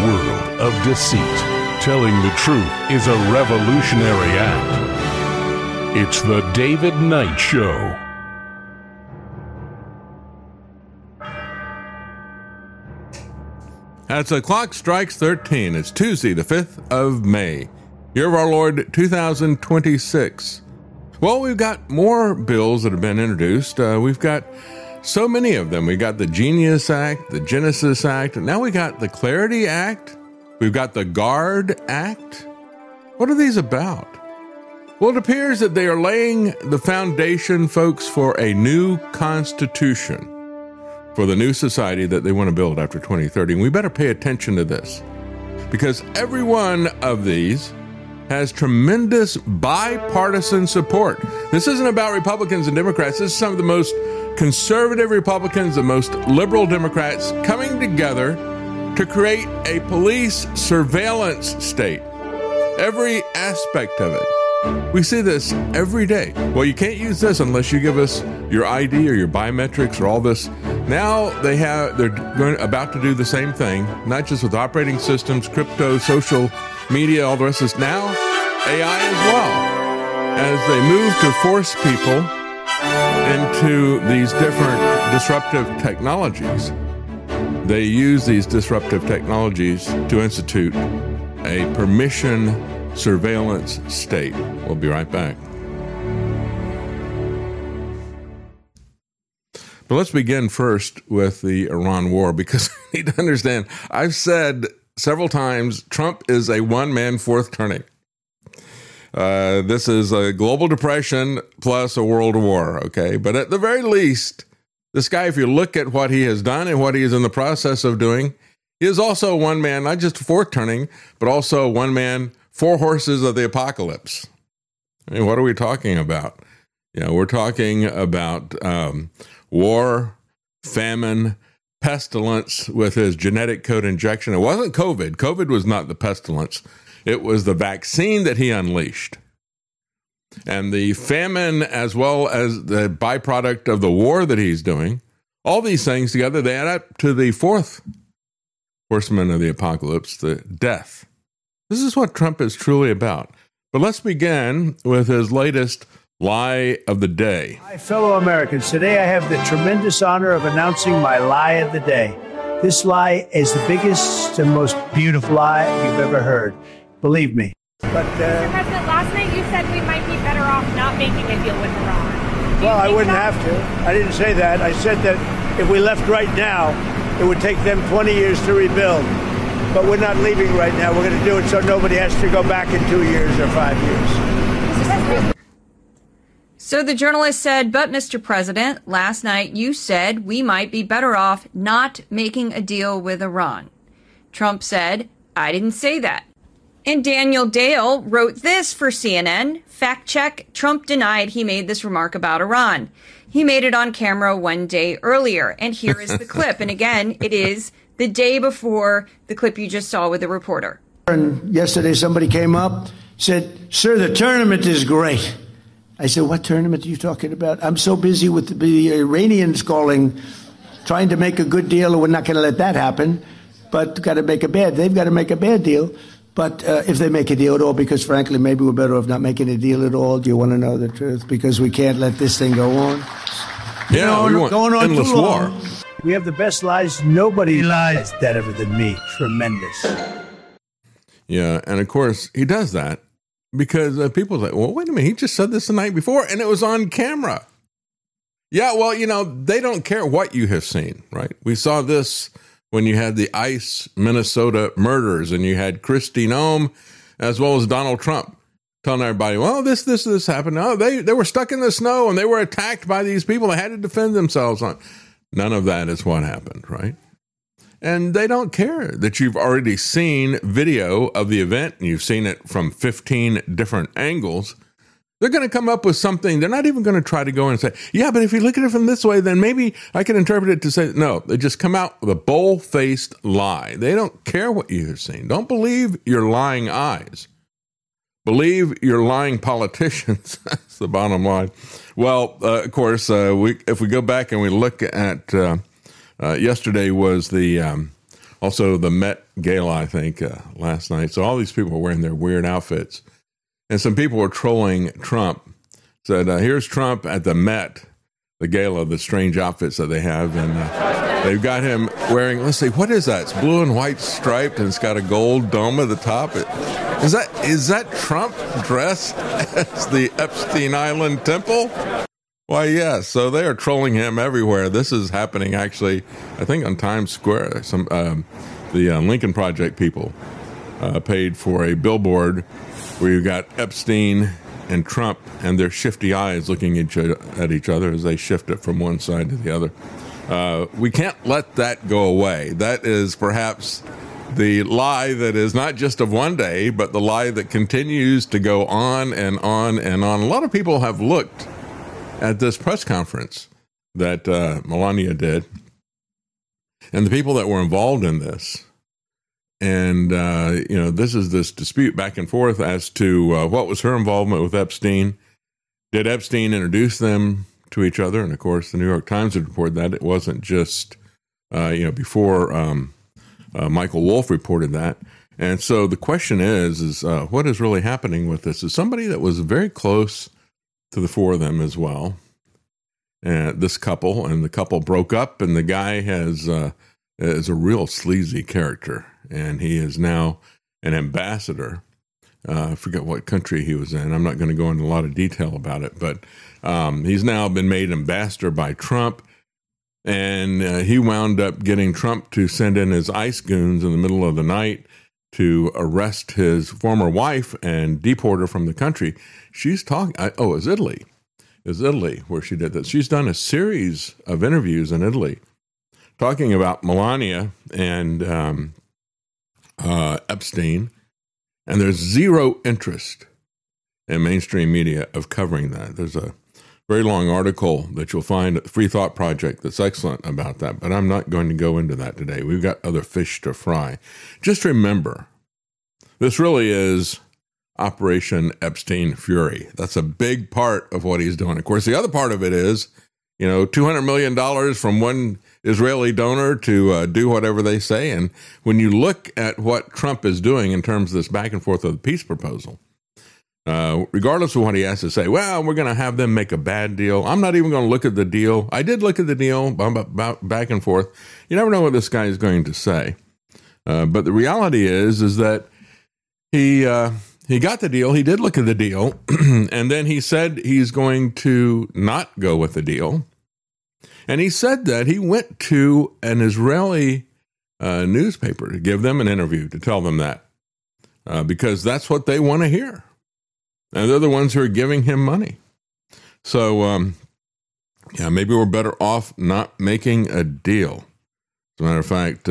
world of deceit, telling the truth is a revolutionary act. It's the David Knight Show. As the clock strikes 13, it's Tuesday, the 5th of May, year of our Lord 2026. Well, we've got more bills that have been introduced. We've got so many of them. We got the Genius Act, the Genesis Act, and now we got the Clarity Act. We've got the Guard Act. What are these about? Well, it appears that they are laying the foundation, folks, for a new constitution, for the new society that they want to build after 2030. And we better pay attention to this, because every one of these has tremendous bipartisan support. This isn't about Republicans and Democrats. This is some of the most conservative Republicans, the most liberal Democrats coming together to create a police surveillance state. Every aspect of it. We see this every day. Well, you can't use this unless you give us your ID or your biometrics or all this. Now they're about to do the same thing, not just with operating systems, crypto, social media, all the rest of this. Now AI as well, as they move to force people into these different disruptive technologies. They use these disruptive technologies to institute a permission surveillance state. We'll be right back. But let's begin first with the Iran war, because you need to understand, I've said several times, Trump is a one-man fourth turning. This is a global depression plus a world war, okay? But at the very least, this guy, if you look at what he has done and what he is in the process of doing, he is also one man, not just fourth turning, but also one man, four horses of the apocalypse. I mean, what are we talking about? We're talking about war, famine, pestilence with his genetic code injection. It wasn't COVID. COVID was not the pestilence. It was the vaccine that he unleashed. And the famine, as well as the byproduct of the war that he's doing, all these things together, they add up to the fourth horseman of the apocalypse, the death. This is what Trump is truly about. But let's begin with his latest lie of the day. My fellow Americans, today I have the tremendous honor of announcing my lie of the day. This lie is the biggest and most beautiful lie you've ever heard. Believe me. But Mr. President, last night you said we might be better off not making a deal with Iran. Well, I wouldn't have to. I didn't say that. I said that if we left right now, it would take them 20 years to rebuild. But we're not leaving right now. We're going to do it so nobody has to go back in 2 years or 5 years. So the journalist said, but Mr. President, last night you said we might be better off not making a deal with Iran. Trump said, I didn't say that. And Daniel Dale wrote this for CNN. Fact check, Trump denied he made this remark about Iran. He made it on camera one day earlier. And here is the clip. And again, it is the day before the clip you just saw with the reporter. And yesterday somebody came up, said, sir, the tournament is great. I said, what tournament are you talking about? I'm so busy with the Iranians calling, trying to make a good deal, and we're not going to let that happen. But they've got to make a bad deal. But if they make a deal at all, because frankly, maybe we're better off not making a deal at all. Do you want to know the truth? Because we can't let this thing go on. Yeah, we want going on endless too long. war. We have the best lies. Nobody lies better than me. Tremendous. Yeah, and of course, he does that because people say, well, wait a minute, he just said this the night before, and it was on camera. Yeah, well, they don't care what you have seen, right? We saw this when you had the ICE Minnesota murders, and you had Kristi Noem as well as Donald Trump telling everybody, well, this happened. Oh, they were stuck in the snow, and they were attacked by these people. They had to defend themselves. None of that is what happened, right? And they don't care that you've already seen video of the event and you've seen it from 15 different angles. They're going to come up with something. They're not even going to try to go and say, yeah, but if you look at it from this way, then maybe I can interpret it to say, no, they just come out with a bold-faced lie. They don't care what you have seen. Don't believe your lying eyes. Believe your lying politicians. That's the bottom line. Well, of course, if we go back and we look at yesterday was the Also, the Met Gala, I think, last night. So all these people were wearing their weird outfits. And some people were trolling Trump. Said, here's Trump at the Met, the gala, the strange outfits that they have. And they've got him wearing, let's see, what is that? It's blue and white striped, and it's got a gold dome at the top. Is that Trump dressed as the Epstein Island Temple? Why, yes. So they are trolling him everywhere. This is happening, actually, I think, on Times Square. The Lincoln Project people paid for a billboard where you got Epstein and Trump and their shifty eyes looking at each other as they shift it from one side to the other. We can't let that go away. That is perhaps the lie that is not just of one day, but the lie that continues to go on and on and on. A lot of people have looked at this press conference that Melania did and the people that were involved in this. And, this is this dispute back and forth as to what was her involvement with Epstein. Did Epstein introduce them to each other? And, of course, the New York Times had reported that. It wasn't just, before Michael Wolff reported that. And so the question is what is really happening with this? Is somebody that was very close to the four of them as well, this couple, and the couple broke up, and the guy is a real sleazy character. And he is now an ambassador. I forget what country he was in. I'm not going to go into a lot of detail about it, but he's now been made ambassador by Trump. And he wound up getting Trump to send in his ICE goons in the middle of the night to arrest his former wife and deport her from the country. She's talking, it's Italy. It's Italy where she did that. She's done a series of interviews in Italy talking about Melania and Epstein, and there's zero interest in mainstream media of covering that. There's a very long article that you'll find at the Free Thought Project that's excellent about that, but I'm not going to go into that today. We've got other fish to fry. Just remember, this really is Operation Epstein Fury. That's a big part of what he's doing. Of course, the other part of it is, $200 million from one Israeli donor to do whatever they say. And when you look at what Trump is doing in terms of this back and forth of the peace proposal, regardless of what he has to say, well, we're going to have them make a bad deal. I'm not even going to look at the deal. I did look at the deal about back and forth. You never know what this guy is going to say. But the reality is that he got the deal. He did look at the deal. And then he said he's going to not go with the deal. And he said that he went to an Israeli newspaper to give them an interview, to tell them that, because that's what they want to hear. And they're the ones who are giving him money. So, maybe we're better off not making a deal. As a matter of fact,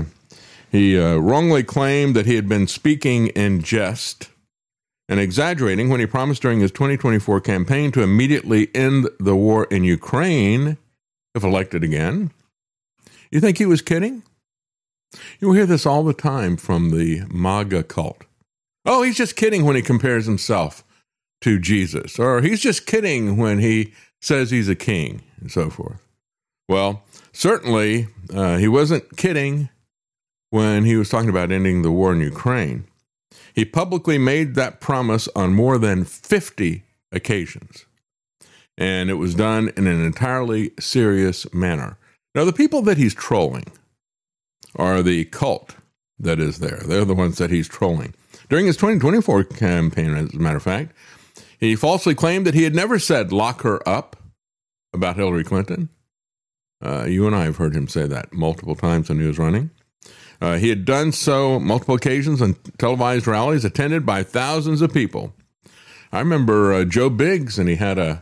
he wrongly claimed that he had been speaking in jest and exaggerating when he promised during his 2024 campaign to immediately end the war in Ukraine if elected again. You think he was kidding? You hear this all the time from the MAGA cult. Oh, he's just kidding when he compares himself to Jesus, or he's just kidding when he says he's a king, and so forth. Well, certainly he wasn't kidding when he was talking about ending the war in Ukraine. He publicly made that promise on more than 50 occasions, and it was done in an entirely serious manner. Now, the people that he's trolling are the cult that is there. They're the ones that he's trolling. During his 2024 campaign, as a matter of fact, he falsely claimed that he had never said lock her up about Hillary Clinton. You and I have heard him say that multiple times when he was running. He had done so multiple occasions on televised rallies attended by thousands of people. I remember Joe Biggs, and he had a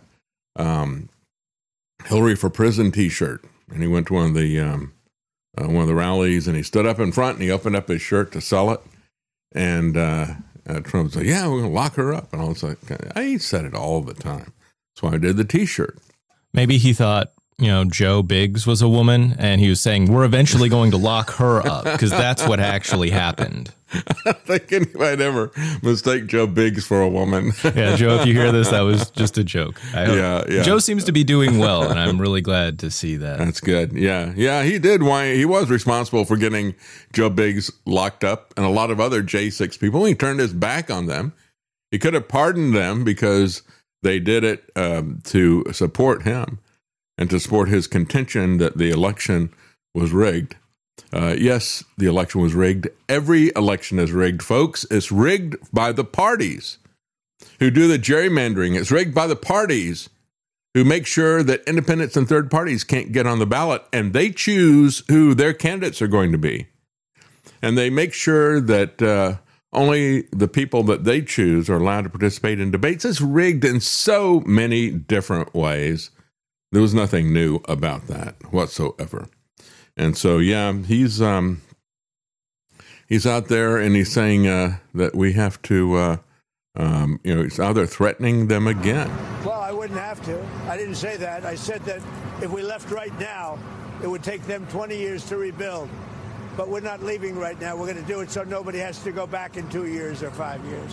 Hillary for Prison T-shirt, and he went to one of the rallies, and he stood up in front and he opened up his shirt to sell it, and Trump said, "Yeah, we're going to lock her up," and I was like, I said it all the time. That's why I did the T-shirt. Maybe he thought, Joe Biggs was a woman, and he was saying, we're eventually going to lock her up, because that's what actually happened. I don't think anybody ever mistake Joe Biggs for a woman. Yeah, Joe, if you hear this, that was just a joke. Yeah. Joe seems to be doing well, and I'm really glad to see that. That's good. Yeah, he did. He was responsible for getting Joe Biggs locked up and a lot of other J6 people. He turned his back on them. He could have pardoned them because they did it to support him and to support his contention that the election was rigged. Yes, the election was rigged. Every election is rigged, folks. It's rigged by the parties who do the gerrymandering. It's rigged by the parties who make sure that independents and third parties can't get on the ballot, and they choose who their candidates are going to be. And they make sure that only the people that they choose are allowed to participate in debates. It's rigged in so many different ways. There was nothing new about that whatsoever. And so, he's out there and he's saying that we have to, he's out there threatening them again. Well, I wouldn't have to. I didn't say that. I said that if we left right now, it would take them 20 years to rebuild. But we're not leaving right now. We're going to do it so nobody has to go back in 2 years or 5 years.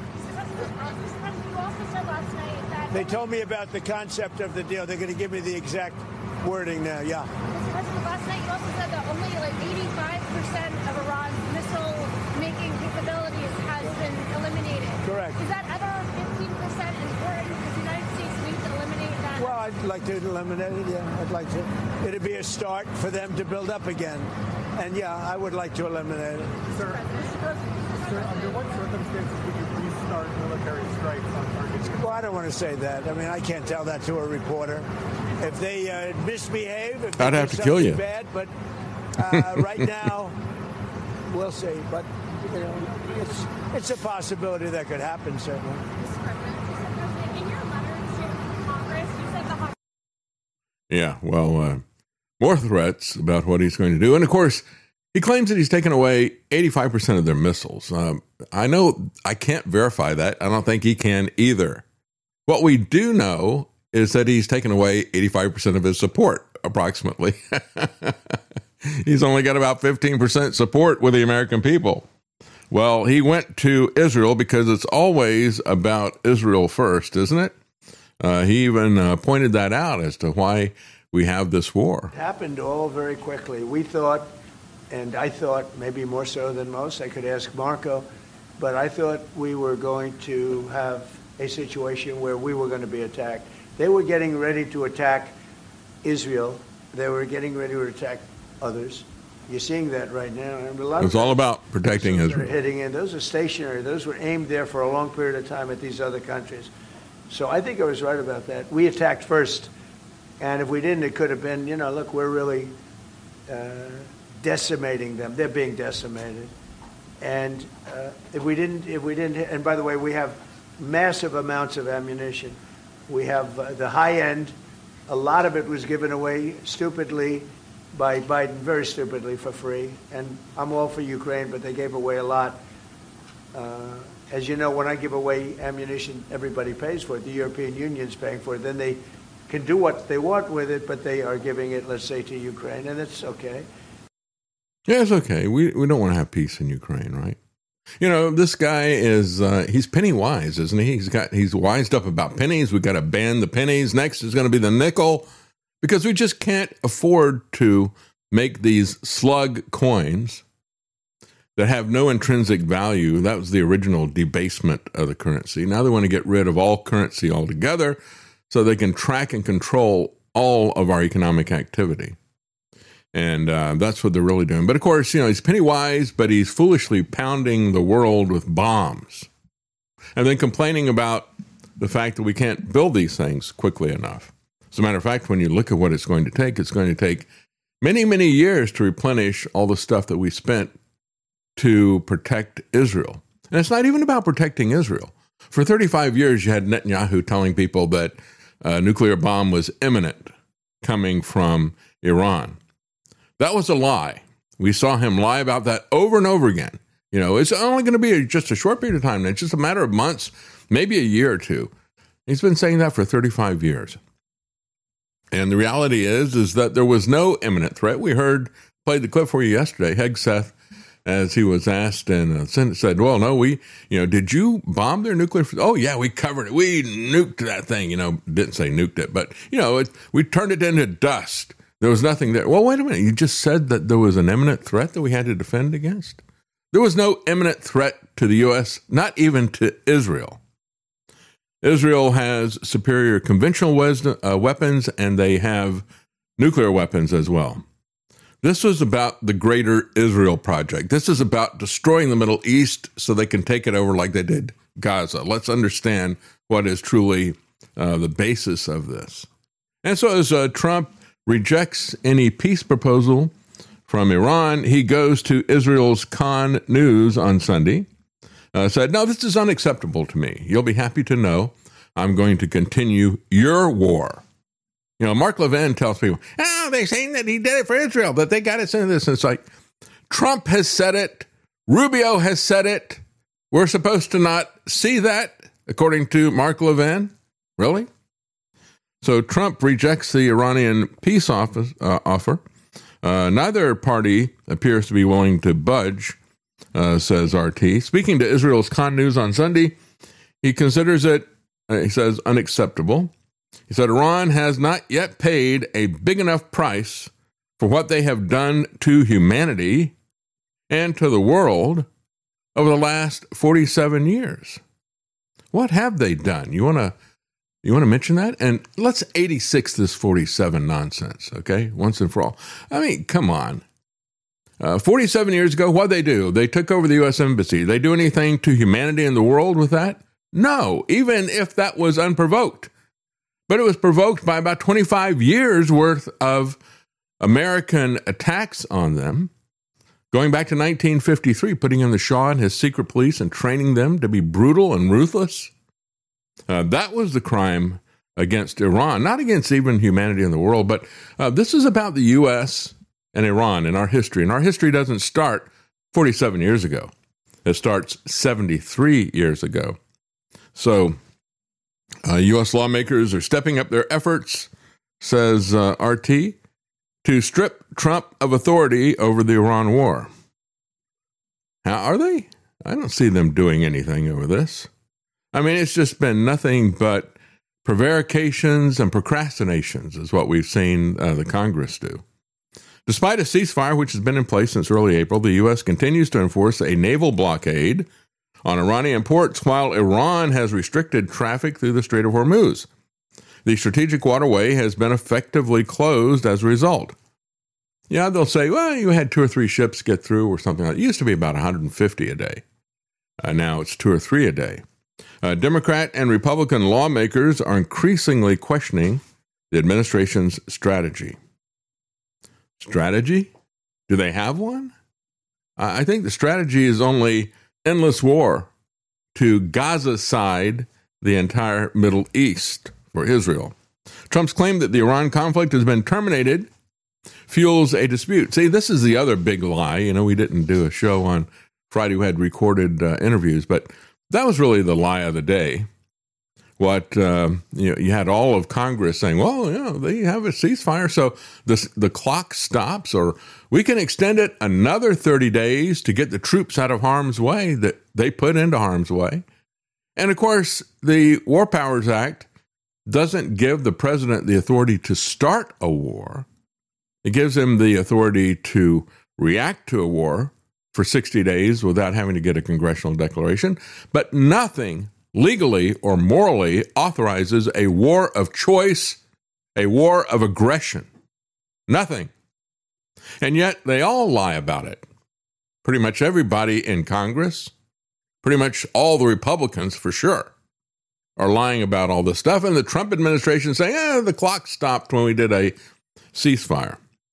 They told me about the concept of the deal. They're going to give me the exact wording now, yeah. Mr. President, last night you also said that only 85% of Iran's missile-making capabilities has been eliminated. Correct. Is that other 15% important? Does the United States need to eliminate that? Well, I'd like to eliminate it, yeah. I'd like to. It'd be a start for them to build up again. And, I would like to eliminate it. Sir, under what circumstances would you please start military strikes on targets? Well, I don't want to say that. I mean, I can't tell that to a reporter. If they misbehave, if they I'd have to kill you. Bad, but right now, we'll see. But it's a possibility that could happen, certainly. Mr. President, in your letter to Congress, you said the Yeah, well, more threats about what he's going to do. And of course, he claims that he's taken away 85% of their missiles. I know I can't verify that. I don't think he can either. What we do know is that he's taken away 85% of his support, approximately. He's only got about 15% support with the American people. Well, he went to Israel because it's always about Israel first, isn't it? He even pointed that out as to why we have this war. It happened all very quickly. We thought, and I thought maybe more so than most, I could ask Marco, but I thought we were going to have a situation where we were going to be attacked. They were getting ready to attack Israel. They were getting ready to attack others. You're seeing that right now. And a lot it's all about protecting Israel. Hitting in. Those are stationary. Those were aimed there for a long period of time at these other countries. So I think I was right about that. We attacked first. And if we didn't, it could have been, look, we're really decimating them. They're being decimated. And if we didn't, and by the way, we have massive amounts of ammunition. We have the high end. A lot of it was given away stupidly by Biden, very stupidly, for free. And I'm all for Ukraine, but they gave away a lot. As you know, when I give away ammunition, everybody pays for it. The European Union's paying for it. Then they can do what they want with it, but they are giving it, let's say, to Ukraine, and it's okay. Yeah, it's okay. We don't want to have peace in Ukraine, right? This guy is, he's penny wise, isn't he? He's wised up about pennies. We've got to ban the pennies. Next is going to be the nickel, because we just can't afford to make these slug coins that have no intrinsic value. That was the original debasement of the currency. Now they want to get rid of all currency altogether so they can track and control all of our economic activity. And that's what they're really doing. But of course, he's penny wise, but he's foolishly pounding the world with bombs and then complaining about the fact that we can't build these things quickly enough. As a matter of fact, when you look at what it's going to take many, many years to replenish all the stuff that we spent to protect Israel. And it's not even about protecting Israel. For 35 years, you had Netanyahu telling people that a nuclear bomb was imminent coming from Iran. That was a lie. We saw him lie about that over and over again. It's only going to be just a short period of time. It's just a matter of months, maybe a year or two. He's been saying that for 35 years. And the reality is that there was no imminent threat. We played the clip for you yesterday. Hegseth, as he was asked in the Senate, said, well, no, did you bomb their nuclear? Oh, yeah, we covered it. We nuked that thing, didn't say nuked it, but, we turned it into dust. There was nothing there. Well, wait a minute. You just said that there was an imminent threat that we had to defend against? There was no imminent threat to the U.S., not even to Israel. Israel has superior conventional weapons, and they have nuclear weapons as well. This was about the Greater Israel Project. This is about destroying the Middle East so they can take it over like they did Gaza. Let's understand what is truly the basis of this. And so as Trump rejects any peace proposal from Iran, he goes to Israel's Khan News on Sunday, said, no, this is unacceptable to me. You'll be happy to know I'm going to continue your war. Mark Levin tells people, they're saying that he did it for Israel, that they got us into this. And it's like, Trump has said it. Rubio has said it. We're supposed to not see that, according to Mark Levin. Really? So Trump rejects the Iranian peace offer. Neither party appears to be willing to budge, says RT. Speaking to Israel's Khan News on Sunday, he considers it, he says, unacceptable. He said Iran has not yet paid a big enough price for what they have done to humanity and to the world over the last 47 years. What have they done? You want to mention that? And let's 86 this 47 nonsense, okay? Once and for all. I mean, come on. 47 years ago, what'd they do? They took over the U.S. Embassy. Did they do anything to humanity and the world with that? No, even if that was unprovoked. But it was provoked by about 25 years worth of American attacks on them, going back to 1953, putting in the Shah and his secret police and training them to be brutal and ruthless. That was the crime against Iran, not against even humanity in the world, but this is about the U.S. and Iran in our history. And our history doesn't start 47 years ago. It starts 73 years ago. So U.S. lawmakers are stepping up their efforts, says RT, to strip Trump of authority over the Iran war. How are they? I don't see them doing anything over this. I mean, it's just been nothing but prevarications and procrastinations is what we've seen the Congress do. Despite a ceasefire which has been in place since early April, the U.S. continues to enforce a naval blockade on Iranian ports while Iran has restricted traffic through the Strait of Hormuz. The strategic waterway has been effectively closed as a result. Yeah, they'll say, well, you had 2 or 3 ships get through or something like that. It used to be about 150 a day. Now it's 2 or 3 a day. Democrat and Republican lawmakers are increasingly questioning the administration's strategy. Strategy? Do they have one? I think the strategy is only endless war to Gaza's side, the entire Middle East for Israel. Trump's claim that the Iran conflict has been terminated fuels a dispute. See, this is the other big lie. We didn't do a show on Friday. We had recorded interviews, but that was really the lie of the day. What you had all of Congress saying, well, they have a ceasefire, so the clock stops, or we can extend it another 30 days to get the troops out of harm's way that they put into harm's way. And of course, the War Powers Act doesn't give the president the authority to start a war. It gives him the authority to react to a war for 60 days without having to get a congressional declaration, but nothing legally or morally authorizes a war of choice, a war of aggression. Nothing. And yet they all lie about it. Pretty much everybody in Congress, pretty much all the Republicans for sure, are lying about all this stuff. And the Trump administration saying, the clock stopped when we did a ceasefire.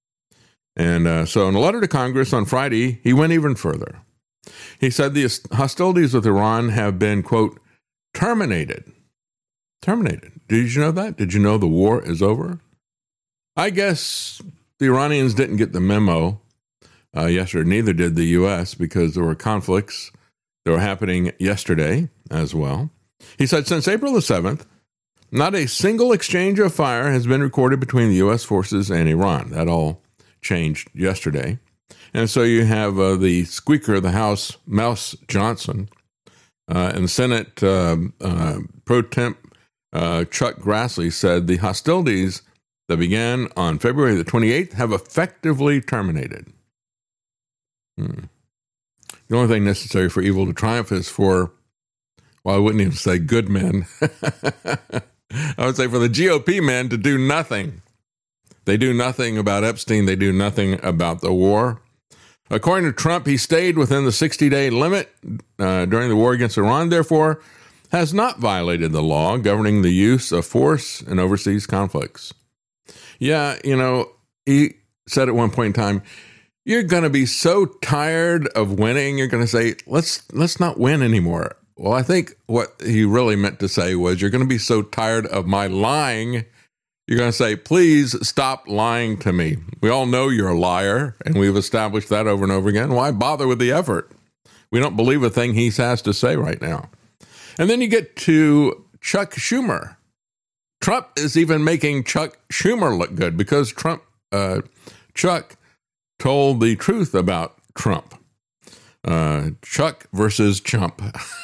And so in a letter to Congress on Friday, he went even further. He said the hostilities with Iran have been, quote, terminated. Terminated. Did you know that? Did you know the war is over? I guess the Iranians didn't get the memo yesterday. Neither did the U.S. because there were conflicts that were happening yesterday as well. He said since April the 7th, Not a single exchange of fire has been recorded between the U.S. forces and Iran. That all changed yesterday. And so you have the Speaker of the House, Mouse Johnson, and Senate Pro Temp Chuck Grassley said the hostilities that began on February the 28th have effectively terminated. The only thing necessary for evil to triumph is for, well, I wouldn't even say good men. I would say for the GOP men to do nothing. They do nothing about Epstein. They do nothing about the war. According to Trump, he stayed within the 60-day limit during the war against Iran, therefore has not violated the law governing the use of force in overseas conflicts. Yeah, he said at one point in time, you're going to be so tired of winning, you're going to say, let's not win anymore. Well, I think what he really meant to say was, you're going to be so tired of my lying, you're going to say, please stop lying to me. We all know you're a liar, and we've established that over and over again. Why bother with the effort? We don't believe a thing he has to say right now. And then you get to Chuck Schumer. Trump is even making Chuck Schumer look good because Chuck told the truth about Trump. Chuck versus Chump.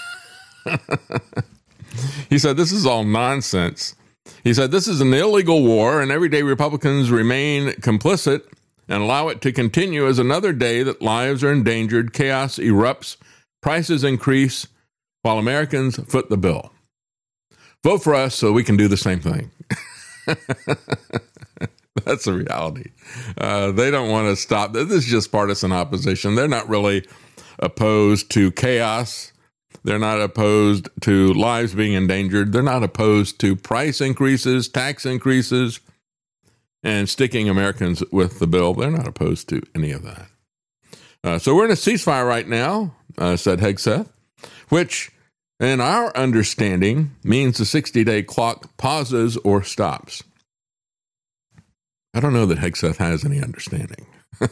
He said, this is all nonsense. He said, this is an illegal war, and everyday Republicans remain complicit and allow it to continue as another day that lives are endangered, chaos erupts, prices increase, while Americans foot the bill. Vote for us so we can do the same thing. That's the reality. They don't want to stop. This is just partisan opposition. They're not really opposed to chaos. They're not opposed to lives being endangered. They're not opposed to price increases, tax increases, and sticking Americans with the bill. They're not opposed to any of that. So we're in a ceasefire right now, said Hegseth, which in our understanding means the 60-day clock pauses or stops. I don't know that Hegseth has any understanding.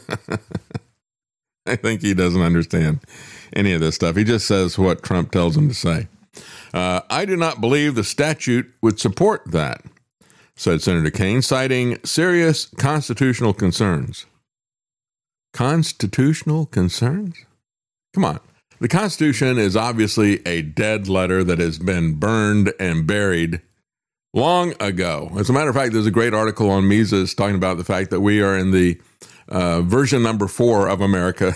I think he doesn't understand any of this stuff. He just says what Trump tells him to say. I do not believe the statute would support that, said Senator Kaine, citing serious constitutional concerns. Constitutional concerns? Come on. The Constitution is obviously a dead letter that has been burned and buried long ago. As a matter of fact, there's a great article on Mises talking about the fact that we are in the version number 4 of America.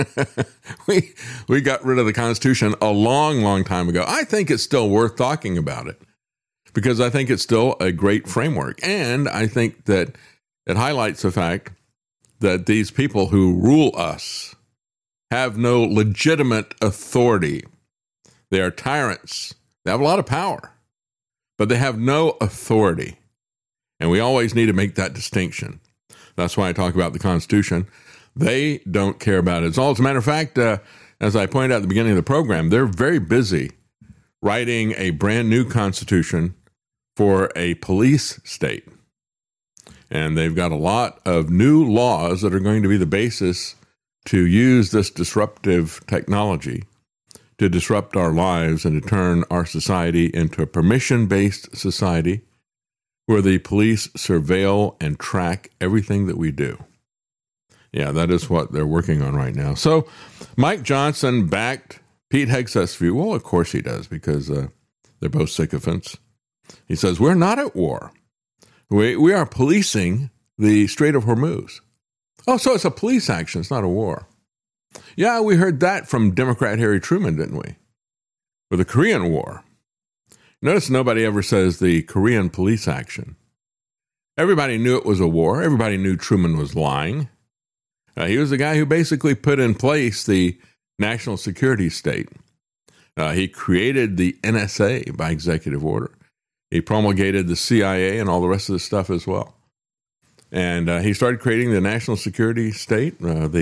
we got rid of the Constitution a long, long time ago. I think it's still worth talking about it because I think it's still a great framework. And I think that it highlights the fact that these people who rule us have no legitimate authority. They are tyrants. They have a lot of power, but they have no authority. And we always need to make that distinction. That's why I talk about the Constitution. They don't care about it at all. As a matter of fact, as I pointed out at the beginning of the program, they're very busy writing a brand new Constitution for a police state. And they've got a lot of new laws that are going to be the basis to use this disruptive technology to disrupt our lives and to turn our society into a permission-based society where the police surveil and track everything that we do. Yeah, that is what they're working on right now. So Mike Johnson backed Pete Hegseth's view. Well, of course he does, because they're both sycophants. He says, we're not at war. We are policing the Strait of Hormuz. Oh, so it's a police action. It's not a war. Yeah, we heard that from Democrat Harry Truman, didn't we? With the Korean War. Notice nobody ever says the Korean police action. Everybody knew it was a war. Everybody knew Truman was lying. He was the guy who basically put in place the national security state. He created the NSA by executive order. He promulgated the CIA and all the rest of the stuff as well. And he started creating the national security state.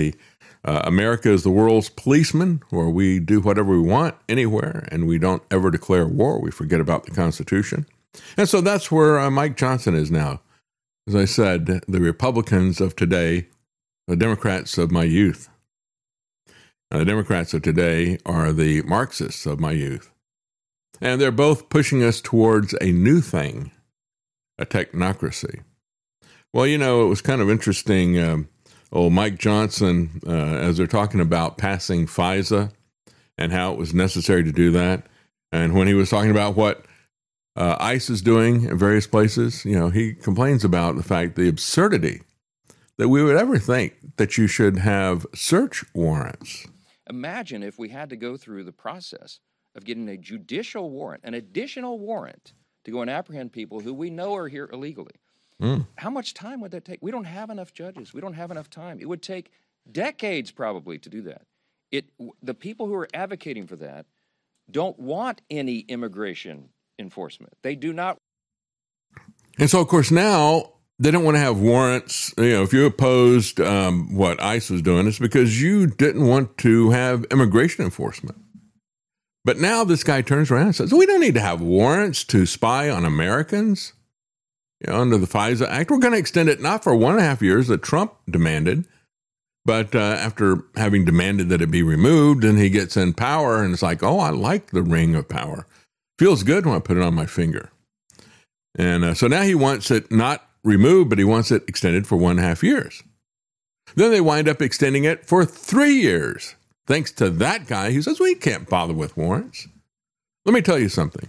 America is the world's policeman, where we do whatever we want anywhere, and we don't ever declare war. We forget about the Constitution. And so that's where Mike Johnson is now. As I said, the Republicans of today, the Democrats of my youth. The Democrats of today are the Marxists of my youth. And they're both pushing us towards a new thing, a technocracy. Well, you know, it was kind of interesting. Mike Johnson, as they're talking about passing FISA and how it was necessary to do that. And when he was talking about what ICE is doing in various places, you know, he complains about the fact, the absurdity that we would ever think that you should have search warrants. Imagine if we had to go through the process of getting a judicial warrant, an additional warrant to go and apprehend people who we know are here illegally. How much time would that take? We don't have enough judges. We don't have enough time. It would take decades probably to do that. The people who are advocating for that don't want any immigration enforcement. They do not. And so, of course, now they don't want to have warrants. You know, if you opposed what ICE was doing, it's because you didn't want to have immigration enforcement. But now this guy turns around and says, we don't need to have warrants to spy on Americans. You know, under the FISA Act, we're going to extend it not for 1.5 years that Trump demanded, but after having demanded that it be removed, then he gets in power and it's like, oh, I like the ring of power. Feels good when I put it on my finger. And so now he wants it not removed, but he wants it extended for 1.5 years. Then they wind up extending it for 3 years, thanks to that guy who says, we can't bother with warrants. Let me tell you something.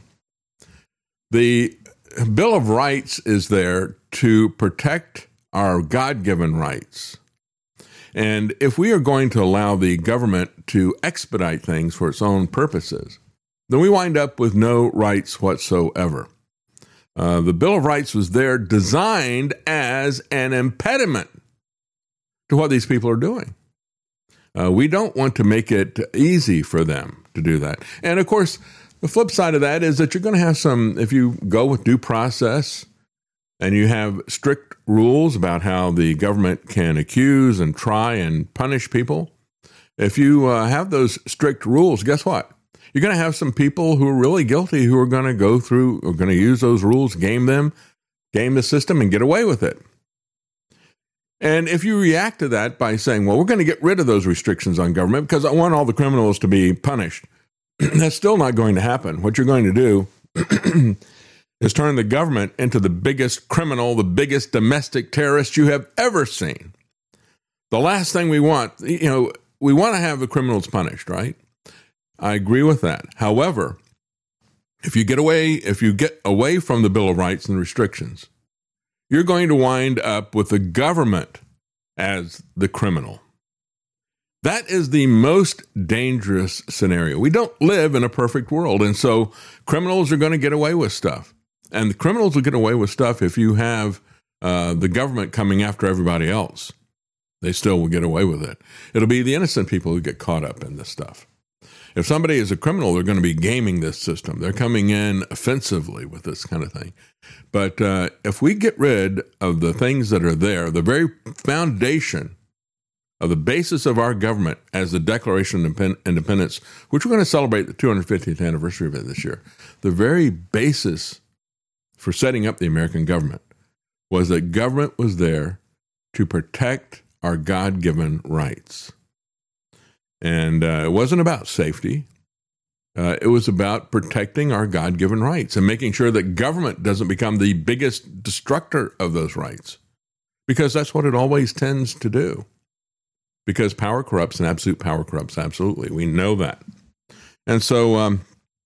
The Bill of Rights is there to protect our God-given rights. And if we are going to allow the government to expedite things for its own purposes, then we wind up with no rights whatsoever. The Bill of Rights was there designed as an impediment to what these people are doing. We don't want to make it easy for them to do that. And of course, the flip side of that is that you're going to have some, if you go with due process and you have strict rules about how the government can accuse and try and punish people, if you have those strict rules, guess what? You're going to have some people who are really guilty who are going to go through, are going to use those rules, game the system, and get away with it. And if you react to that by saying, well, we're going to get rid of those restrictions on government because I want all the criminals to be punished, that's still not going to happen. What you're going to do is turn the government into the biggest criminal, the biggest domestic terrorist you have ever seen. The last thing we want, you know, we want to have the criminals punished, right? I agree with that. However, if you get away from the Bill of Rights and restrictions, you're going to wind up with the government as the criminal. That is the most dangerous scenario. We don't live in a perfect world, and so criminals are going to get away with stuff. And the criminals will get away with stuff if you have the government coming after everybody else. They still will get away with it. It'll be the innocent people who get caught up in this stuff. If somebody is a criminal, they're going to be gaming this system. They're coming in offensively with this kind of thing. But if we get rid of the things that are there, the very foundation of the basis of our government as the Declaration of Independence, which we're going to celebrate the 250th anniversary of it this year, the very basis for setting up the American government was that government was there to protect our God-given rights. And it wasn't about safety. It was about protecting our God-given rights and making sure that government doesn't become the biggest destructor of those rights, because that's what it always tends to do. Because power corrupts and absolute power corrupts absolutely. We know that. And so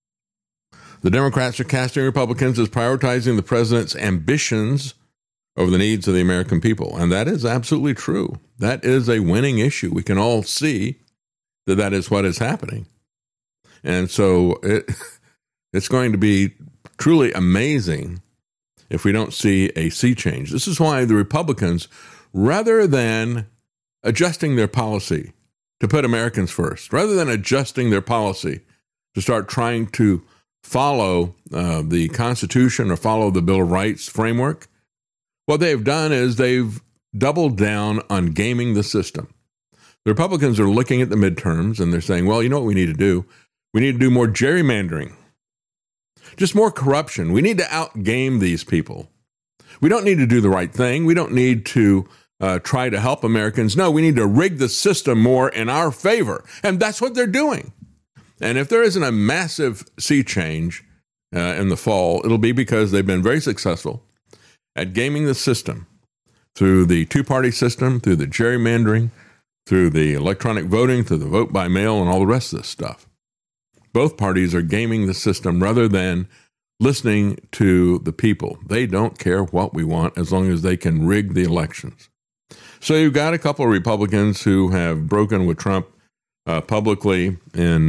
the Democrats are casting Republicans as prioritizing the president's ambitions over the needs of the American people. And that is absolutely true. That is a winning issue. We can all see that is what is happening. And so it's going to be truly amazing if we don't see a sea change. This is why the Republicans, rather than adjusting their policy to put Americans first, rather than adjusting their policy to start trying to follow the Constitution or follow the Bill of Rights framework, what they've done is they've doubled down on gaming the system. The Republicans are looking at the midterms and they're saying, well, you know what we need to do? We need to do more gerrymandering, just more corruption. We need to outgame these people. We don't need to do the right thing. We don't need to try to help Americans. No, we need to rig the system more in our favor. And that's what they're doing. And if there isn't a massive sea change in the fall, it'll be because they've been very successful at gaming the system through the two-party system, through the gerrymandering, through the electronic voting, through the vote by mail, and all the rest of this stuff. Both parties are gaming the system rather than listening to the people. They don't care what we want as long as they can rig the elections. So you've got a couple of Republicans who have broken with Trump publicly in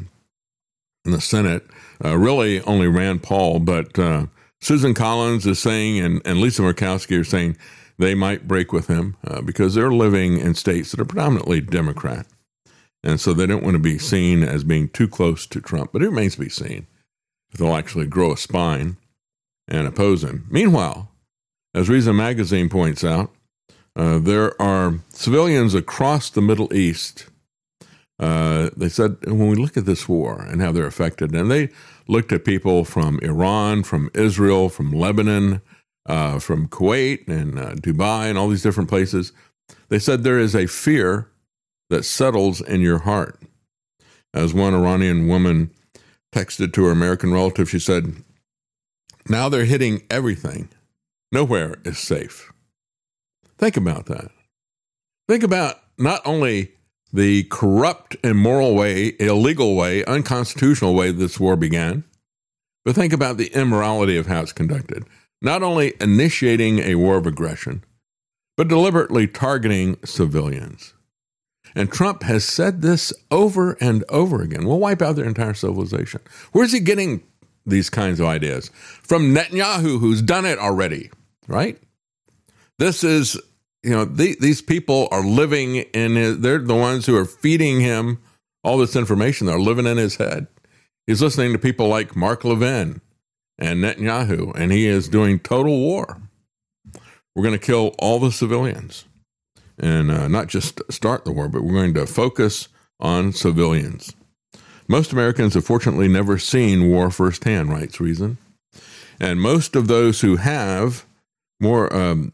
the Senate. Really only Rand Paul, but Susan Collins is saying, and Lisa Murkowski are saying they might break with him because they're living in states that are predominantly Democrat. And so they don't want to be seen as being too close to Trump. But it remains to be seen if they'll actually grow a spine and oppose him. Meanwhile, as Reason Magazine points out, there are civilians across the Middle East. They said, when we look at this war and how they're affected, and they looked at people from Iran, from Israel, from Lebanon, from Kuwait and Dubai and all these different places, they said there is a fear that settles in your heart. As one Iranian woman texted to her American relative, she said, now they're hitting everything. Nowhere is safe. Think about that. Think about not only the corrupt, immoral way, illegal way, unconstitutional way this war began, but think about the immorality of how it's conducted. Not only initiating a war of aggression, but deliberately targeting civilians. And Trump has said this over and over again. We'll wipe out their entire civilization. Where's he getting these kinds of ideas? From Netanyahu, who's done it already, right? This is, these people are living in they're the ones who are feeding him all this information. They're living in his head. He's listening to people like Mark Levin and Netanyahu, and he is doing total war. We're going to kill all the civilians. And not just start the war, but we're going to focus on civilians. Most Americans have fortunately never seen war firsthand, writes Reason. And most of those who have, were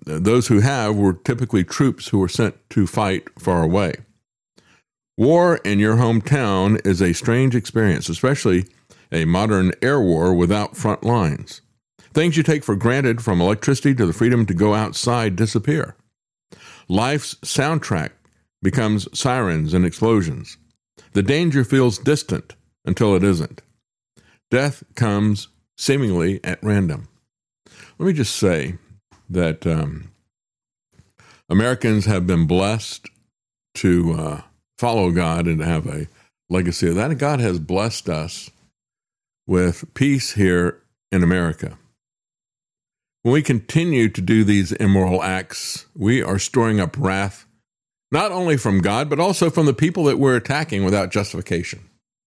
typically troops who were sent to fight far away. War in your hometown is a strange experience, especially a modern air war without front lines. Things you take for granted, from electricity to the freedom to go outside, disappear. Life's soundtrack becomes sirens and explosions. The danger feels distant until it isn't. Death comes seemingly at random. Let me just say that Americans have been blessed to follow God and to have a legacy of that. And God has blessed us with peace here in America. When we continue to do these immoral acts, we are storing up wrath, not only from God, but also from the people that we're attacking without justification.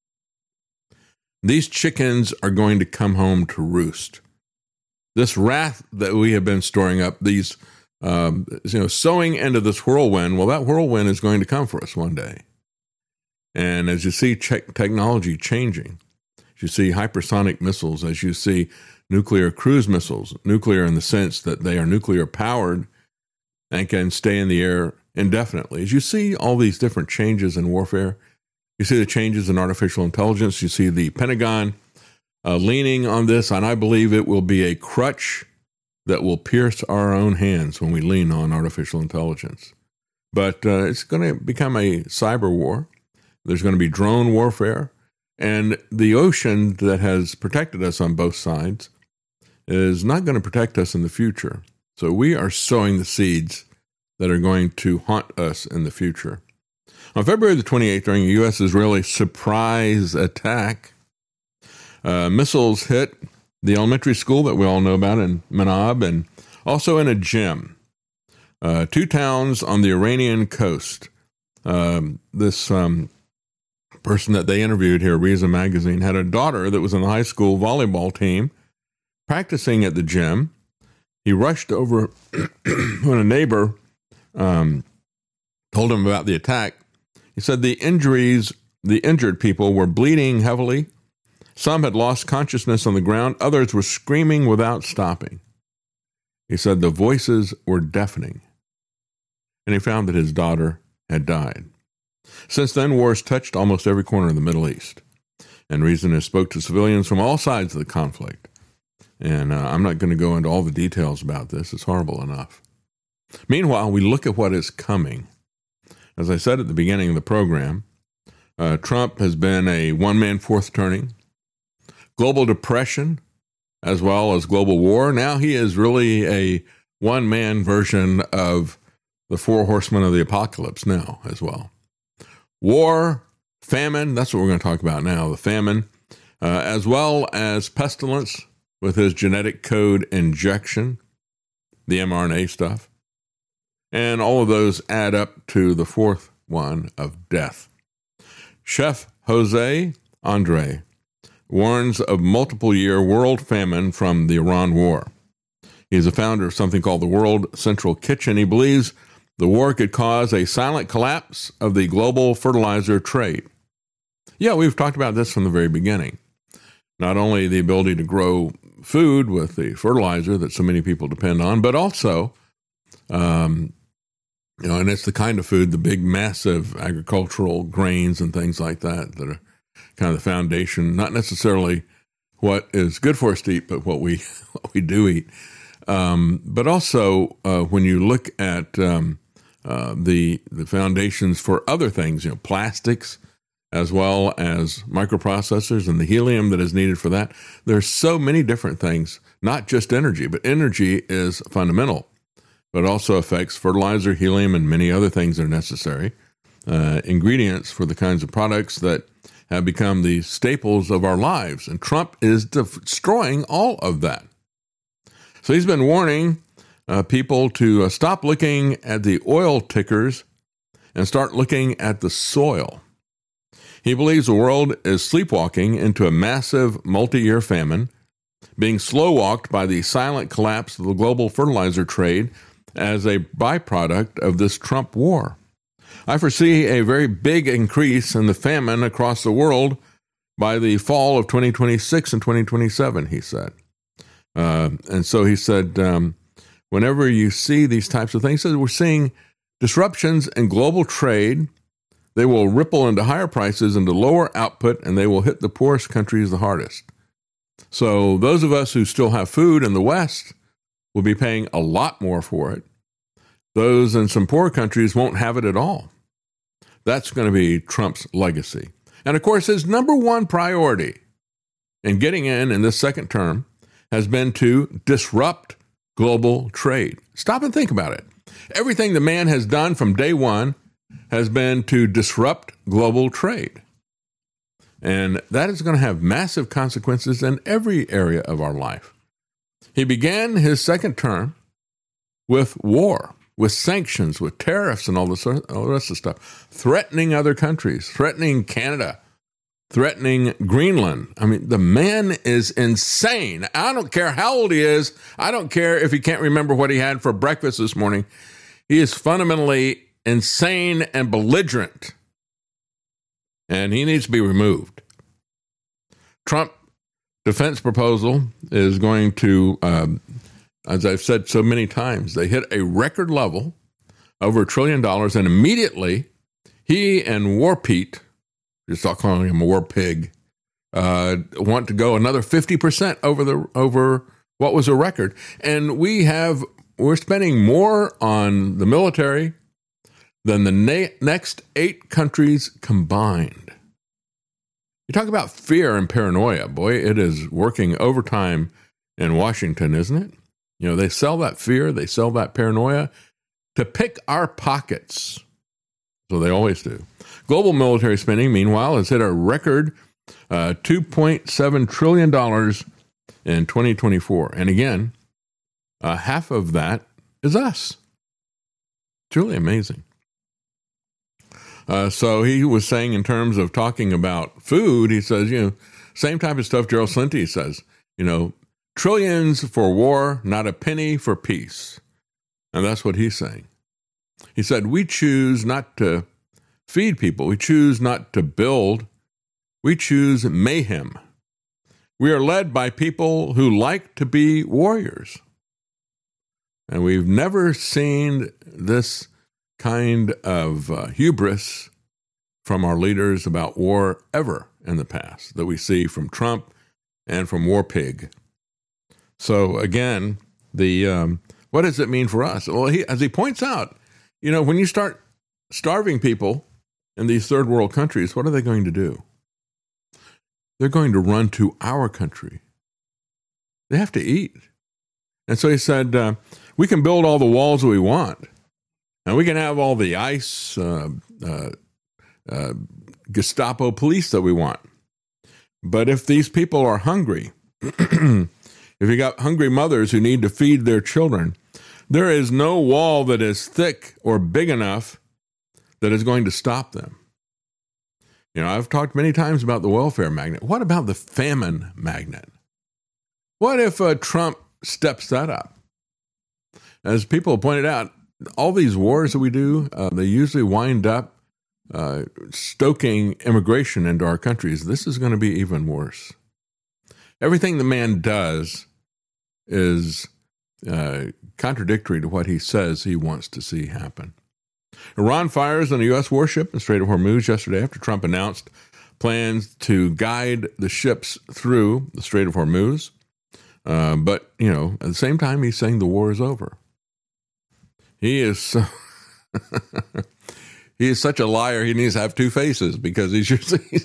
These chickens are going to come home to roost. This wrath that we have been storing up, these, sowing into this whirlwind, well, that whirlwind is going to come for us one day. And as you see technology changing, as you see hypersonic missiles, as you see nuclear cruise missiles, nuclear in the sense that they are nuclear powered and can stay in the air indefinitely. As you see all these different changes in warfare, you see the changes in artificial intelligence, you see the Pentagon leaning on this, and I believe it will be a crutch that will pierce our own hands when we lean on artificial intelligence. But it's going to become a cyber war. There's going to be drone warfare. And the ocean that has protected us on both sides is not going to protect us in the future. So we are sowing the seeds that are going to haunt us in the future. On February the 28th, during a U.S.-Israeli surprise attack, missiles hit the elementary school that we all know about in Manab, and also in a gym. 2 towns on the Iranian coast. This person that they interviewed here, Reason Magazine, had a daughter that was in the high school volleyball team practicing at the gym. He rushed over when a neighbor told him about the attack. He said the injured people were bleeding heavily. Some had lost consciousness on the ground. Others were screaming without stopping. He said the voices were deafening. And he found that his daughter had died. Since then, war has touched almost every corner of the Middle East. And reason has spoke to civilians from all sides of the conflict. And I'm not going to go into all the details about this. It's horrible enough. Meanwhile, we look at what is coming. As I said at the beginning of the program, Trump has been a one-man fourth turning, global depression, as well as global war. Now he is really a one-man version of the four horsemen of the apocalypse now as well. War, famine, that's what we're going to talk about now, the famine, as well as pestilence with his genetic code injection, the mRNA stuff. And all of those add up to the fourth one of death. Chef Jose Andre warns of multiple-year world famine from the Iran war. He's a founder of something called the World Central Kitchen. He believes the war could cause a silent collapse of the global fertilizer trade. Yeah, we've talked about this from the very beginning. Not only the ability to grow food with the fertilizer that so many people depend on, but also, and it's the kind of food, the big, massive agricultural grains and things like that that are kind of the foundation, not necessarily what is good for us to eat, but what we do eat. But also, when you look at the foundations for other things, plastics, as well as microprocessors and the helium that is needed for that. There's so many different things, not just energy, but energy is fundamental, but also affects fertilizer, helium, and many other things that are necessary, ingredients for the kinds of products that have become the staples of our lives. And Trump is destroying all of that. So he's been warning people to stop looking at the oil tickers and start looking at the soil. He believes the world is sleepwalking into a massive multi-year famine, being slow-walked by the silent collapse of the global fertilizer trade as a byproduct of this Trump war. I foresee a very big increase in the famine across the world by the fall of 2026 and 2027, he said. And so he said, whenever you see these types of things, we're seeing disruptions in global trade. They will ripple into higher prices, into lower output, and they will hit the poorest countries the hardest. So those of us who still have food in the West will be paying a lot more for it. Those in some poor countries won't have it at all. That's going to be Trump's legacy. And of course, his number one priority in getting in this second term has been to disrupt global trade. Stop and think about it. Everything the man has done from day one has been to disrupt global trade. And that is going to have massive consequences in every area of our life. He began his second term with war, with sanctions, with tariffs and all the rest of the stuff, threatening other countries, threatening Canada, threatening Greenland. I mean, the man is insane. I don't care how old he is. I don't care if he can't remember what he had for breakfast this morning. He is fundamentally insane and belligerent, and he needs to be removed. Trump defense proposal is going to, as I've said so many times, they hit a record level, over $1 trillion, and immediately he and War Pete, just start calling him a war pig, want to go another 50% over what was a record. And we're spending more on the military than the next 8 countries combined. You talk about fear and paranoia. Boy, it is working overtime in Washington, isn't it? They sell that fear, they sell that paranoia to pick our pockets. So they always do. Global military spending, meanwhile, has hit a record $2.7 trillion in 2024. And again, half of that is us. It's really amazing. So he was saying, in terms of talking about food, he says, same type of stuff Gerald Slinty says, trillions for war, not a penny for peace. And that's what he's saying. He said, we choose not to feed people. We choose not to build. We choose mayhem. We are led by people who like to be warriors. And we've never seen this kind of hubris from our leaders about war ever in the past that we see from Trump and from War Pig. So again, what does it mean for us? Well, as he points out, when you start starving people in these third world countries, what are they going to do? They're going to run to our country. They have to eat. And so he said, we can build all the walls that we want, and we can have all the ICE, Gestapo police that we want. But if these people are hungry, if you got hungry mothers who need to feed their children, there is no wall that is thick or big enough that is going to stop them. I've talked many times about the welfare magnet. What about the famine magnet? What if Trump steps that up? As people pointed out, all these wars that we do, they usually wind up stoking immigration into our countries. This is going to be even worse. Everything the man does is contradictory to what he says he wants to see happen. Iran fires on a U.S. warship in the Strait of Hormuz yesterday after Trump announced plans to guide the ships through the Strait of Hormuz. But, at the same time, he's saying the war is over. He is such a liar, he needs to have two faces, because he's usually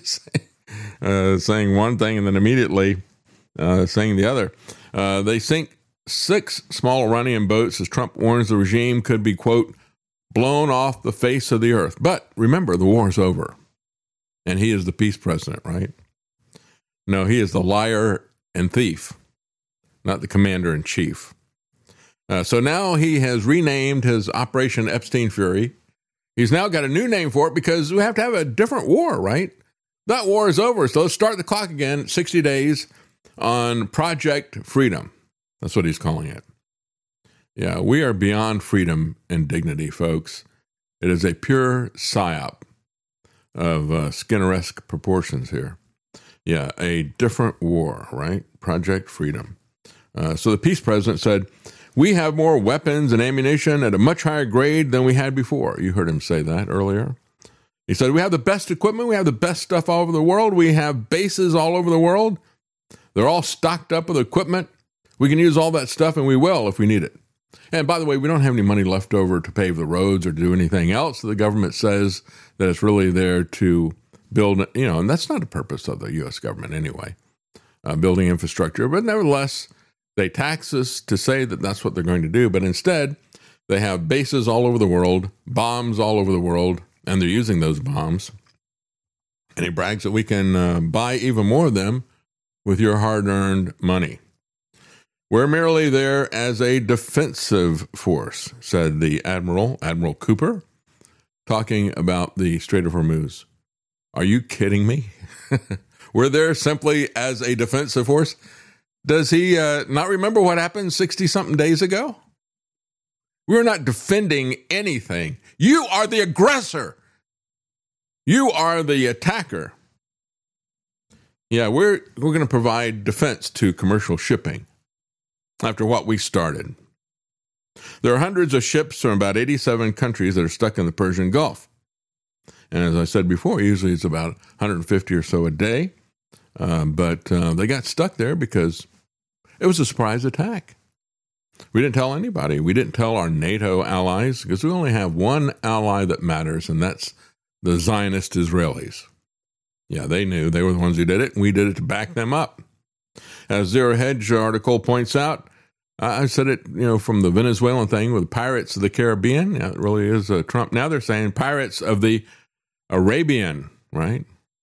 saying one thing and then immediately saying the other. They sink 6 small Iranian boats as Trump warns the regime could be, quote, blown off the face of the earth. But remember, the war is over. And he is the peace president, right? No, he is the liar and thief, not the commander-in-chief. So now he has renamed his Operation Epstein Fury. He's now got a new name for it because we have to have a different war, right? That war is over. So let's start the clock again, 60 days on Project Freedom. That's what he's calling it. Yeah, we are beyond freedom and dignity, folks. It is a pure psyop of Skinner-esque proportions here. Yeah, a different war, right? Project Freedom. So the peace president said, we have more weapons and ammunition at a much higher grade than we had before. You heard him say that earlier. He said, we have the best equipment. We have the best stuff all over the world. We have bases all over the world. They're all stocked up with equipment. We can use all that stuff, and we will if we need it. And by the way, we don't have any money left over to pave the roads or to do anything else. The government says that it's really there to build, and that's not the purpose of the U.S. government anyway, building infrastructure. But nevertheless, they tax us to say that that's what they're going to do. But instead, they have bases all over the world, bombs all over the world, and they're using those bombs. And he brags that we can buy even more of them with your hard-earned money. We're merely there as a defensive force, said the Admiral Cooper, talking about the Strait of Hormuz. Are you kidding me? We're there simply as a defensive force? Does he not remember what happened 60-something days ago? We're not defending anything. You are the aggressor. You are the attacker. Yeah, we're going to provide defense to commercial shipping. After what we started. There are hundreds of ships from about 87 countries that are stuck in the Persian Gulf. And as I said before, usually it's about 150 or so a day. But they got stuck there because it was a surprise attack. We didn't tell anybody. We didn't tell our NATO allies because we only have one ally that matters, and that's the Zionist Israelis. Yeah, they knew. They were the ones who did it, and we did it to back them up. As Zero Hedge article points out, I said it, from the Venezuelan thing with Pirates of the Caribbean. Yeah, it really is Trump. Now they're saying Pirates of the Arabian, right?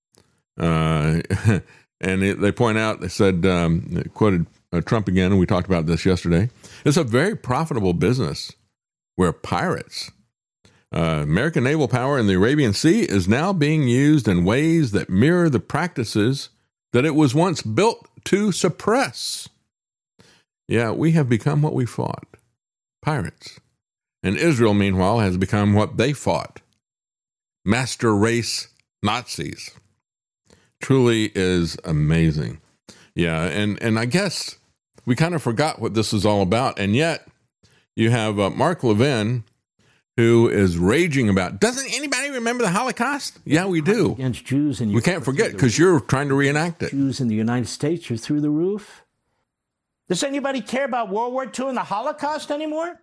And they point out, they said, quoted Trump again, and we talked about this yesterday. It's a very profitable business where pirates, American naval power in the Arabian Sea is now being used in ways that mirror the practices that it was once built to suppress. Yeah, we have become what we fought, pirates. And Israel, meanwhile, has become what they fought, master race Nazis. Truly is amazing. Yeah, and I guess we kind of forgot what this is all about, and yet you have Mark Levin, who is raging about, doesn't anybody remember the Holocaust? Yeah, we do. Against Jews in we can't forget because you're trying to reenact it. Jews in the United States are through the roof. Does anybody care about World War II and the Holocaust anymore?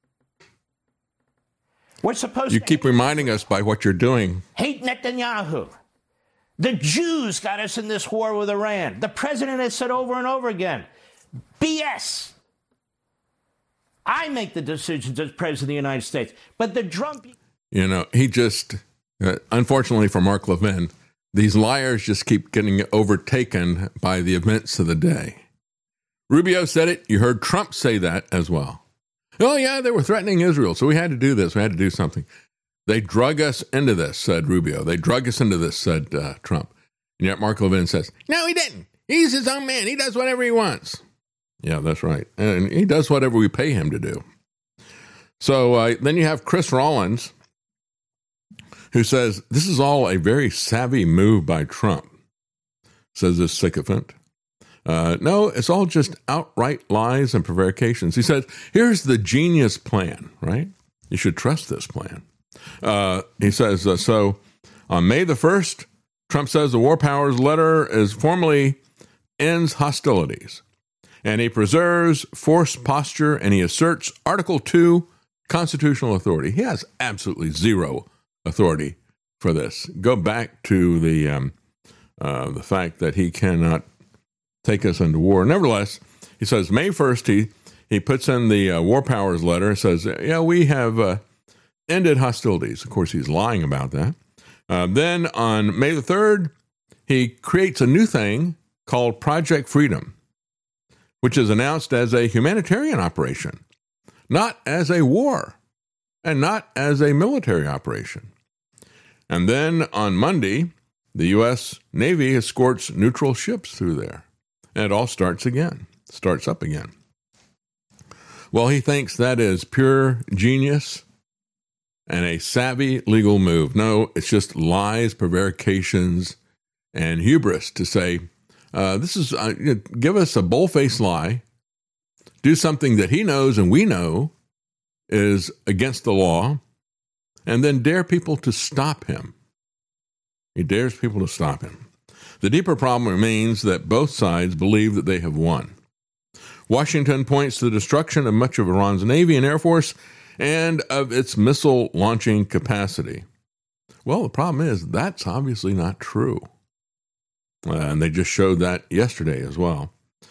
We're supposed You to keep reminding us by what you're doing. hate Netanyahu. The Jews got us in this war with Iran. The president has said over and over again, BS. I make the decisions as president of the United States. But the Trump... You know, he just, unfortunately for Mark Levin, these liars just keep getting overtaken by the events of the day. Rubio said it. You heard Trump say that as well. Oh, yeah, they were threatening Israel, so we had to do this. We had to do something. They drug us into this, said Rubio. They drug us into this, said Trump. And yet Mark Levin says, no, he didn't. He's his own man. He does whatever he wants. Yeah, that's right. And he does whatever we pay him to do. So then you have Chris Rollins, who says, this is all a very savvy move by Trump, says this sycophant. No, it's all just outright lies and prevarications. He says, here's the genius plan, right? You should trust this plan. He says, so on May the 1st, Trump says the War Powers letter is formally ends hostilities. And he preserves forced posture, and he asserts Article 2 constitutional authority. He has absolutely zero authority for this. Go back to the fact that he cannot take us into war. Nevertheless, he says May 1st, he puts in the War Powers letter and says, yeah, we have ended hostilities. Of course, he's lying about that. Then on May the 3rd, he creates a new thing called Project Freedom, which is announced as a humanitarian operation, not as a war, and not as a military operation. And then on Monday, the U.S. Navy escorts neutral ships through there. And it all starts up again. Well, he thinks that is pure genius and a savvy legal move. No, it's just lies, prevarications, and hubris to say, this is give us a bull-faced lie, do something that he knows and we know is against the law, and then dare people to stop him. He dares people to stop him. The deeper problem remains that both sides believe that they have won. Washington points to the destruction of much of Iran's Navy and Air Force and of its missile launching capacity. Well, the problem is that's obviously not true. And they just showed that yesterday as well.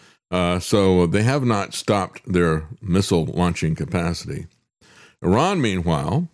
So they have not stopped their missile launching capacity. Iran, meanwhile,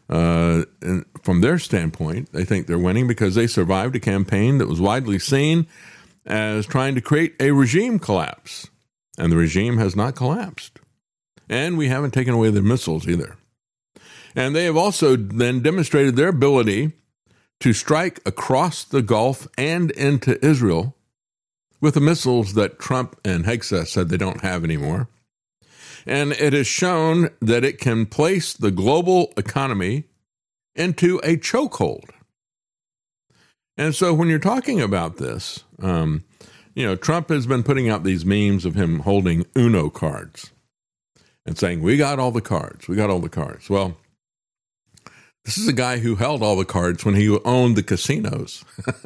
from their standpoint, they think they're winning because they survived a campaign that was widely seen as trying to create a regime collapse. And the regime has not collapsed. And we haven't taken away their missiles either. And they have also then demonstrated their ability to strike across the Gulf and into Israel with the missiles that Trump and Hegseth said they don't have anymore. And it has shown that it can place the global economy into a chokehold. And so when you're talking about this, Trump has been putting out these memes of him holding Uno cards and saying, we got all the cards. Well, this is a guy who held all the cards when he owned the casinos.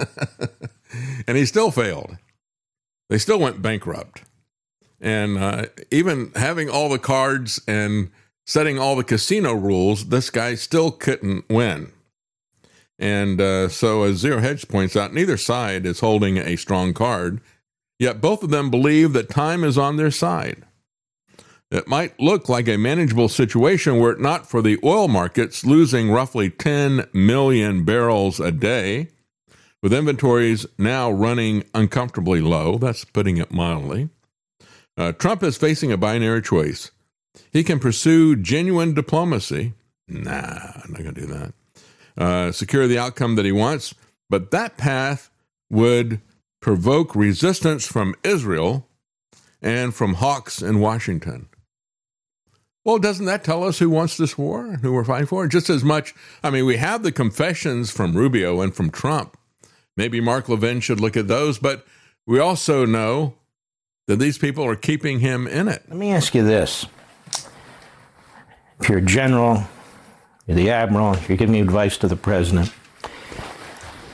And he still failed. They still went bankrupt. And even having all the cards and setting all the casino rules, this guy still couldn't win. And so as Zero Hedge points out, neither side is holding a strong card, yet both of them believe that time is on their side. It might look like a manageable situation were it not for the oil markets losing roughly 10 million barrels a day, with inventories now running uncomfortably low. That's putting it mildly. Trump is facing a binary choice. He can pursue genuine diplomacy. Nah, I'm not going to do that. Secure the outcome that he wants, but that path would provoke resistance from Israel and from hawks in Washington. Well, doesn't that tell us who wants this war and who we're fighting for? Just as much, we have the confessions from Rubio and from Trump. Maybe Mark Levin should look at those, but we also know that these people are keeping him in it. Let me ask you this. If you're a general, you're the admiral, you're giving advice to the president,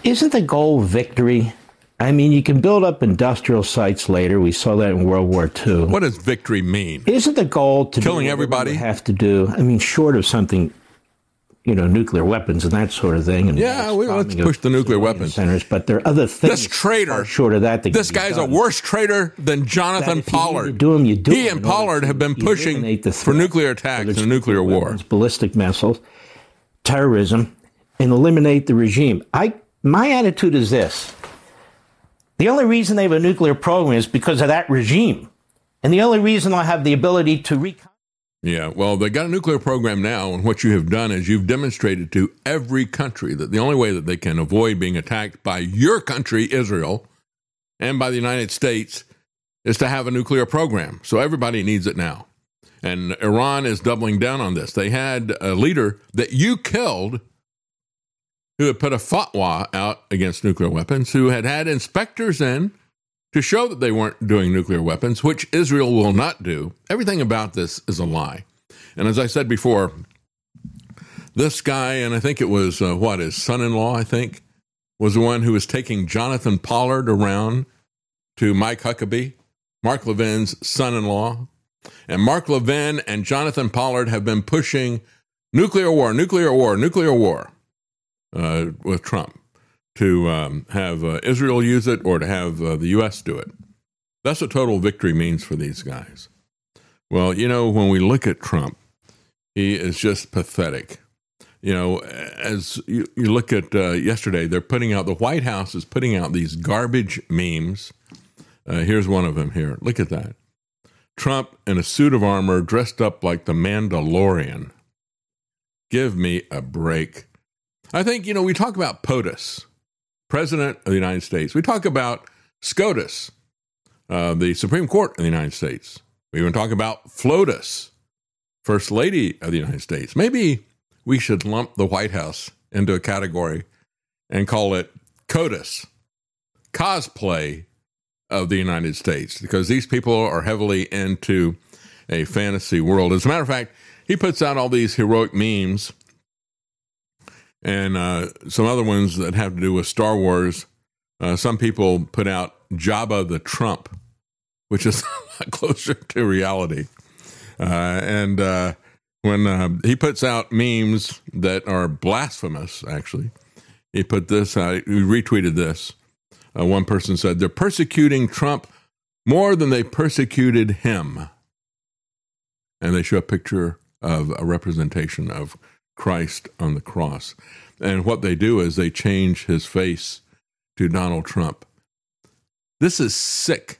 Isn't the goal victory? I mean, you can build up industrial sites later. We saw that in World War II. What does victory mean? Isn't the goal to killing do everybody? You have to do. I mean, short of something, nuclear weapons and that sort of thing. And let's push the nuclear weapons centers. But there are other things. This traitor, short of that, this guy's a worse traitor than Jonathan Pollard. He and Pollard have been pushing for nuclear attacks and nuclear war, ballistic missiles, terrorism, and eliminate the regime. My attitude is this. The only reason they have a nuclear program is because of that regime. And the only reason they'll have the ability to Yeah, well, they got a nuclear program now, and what you have done is you've demonstrated to every country that the only way that they can avoid being attacked by your country, Israel, and by the United States is to have a nuclear program. So everybody needs it now. And Iran is doubling down on this. They had a leader that you killed who had put a fatwa out against nuclear weapons, who had inspectors in to show that they weren't doing nuclear weapons, which Israel will not do. Everything about this is a lie. And as I said before, this guy, and I think it was, his son-in-law, I think, was the one who was taking Jonathan Pollard around to Mike Huckabee, Mark Levin's son-in-law. And Mark Levin and Jonathan Pollard have been pushing nuclear war with Trump to have Israel use it or to have the U.S. do it. That's what total victory means for these guys. Well, when we look at Trump, he is just pathetic. As you look at yesterday, the White House is putting out these garbage memes. Here's one of them here. Look at that. Trump in a suit of armor dressed up like the Mandalorian. Give me a break. I think, we talk about POTUS, President of the United States. We talk about SCOTUS, the Supreme Court of the United States. We even talk about FLOTUS, First Lady of the United States. Maybe we should lump the White House into a category and call it COTUS, cosplay of the United States, because these people are heavily into a fantasy world. As a matter of fact, he puts out all these heroic memes and some other ones that have to do with Star Wars. Some people put out Jabba the Trump, which is a lot closer to reality. And when he puts out memes that are blasphemous, actually, he put this, he retweeted this. One person said, they're persecuting Trump more than they persecuted him. And they show a picture of a representation of Christ on the cross. And what they do is they change his face to Donald Trump. This is sick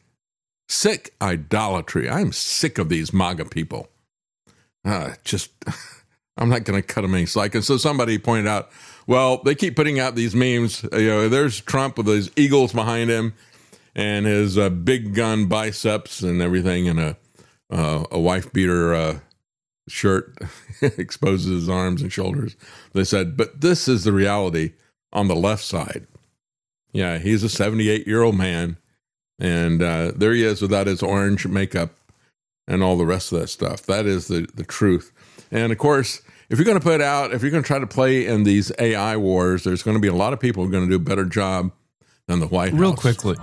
idolatry. I'm sick of these MAGA people. I'm not going to cut them any slack. And so somebody pointed out, well, they keep putting out these memes. There's Trump with his eagles behind him and his big gun biceps and everything, and a wife beater shirt exposes his arms and shoulders. They said, but this is the reality on the left side. Yeah, he's a 78-year-old man, and there he is without his orange makeup and all the rest of that stuff. That is the truth. And of course, if you're going to try to play in these AI wars, there's going to be a lot of people who are going to do a better job than the White House. Real quickly.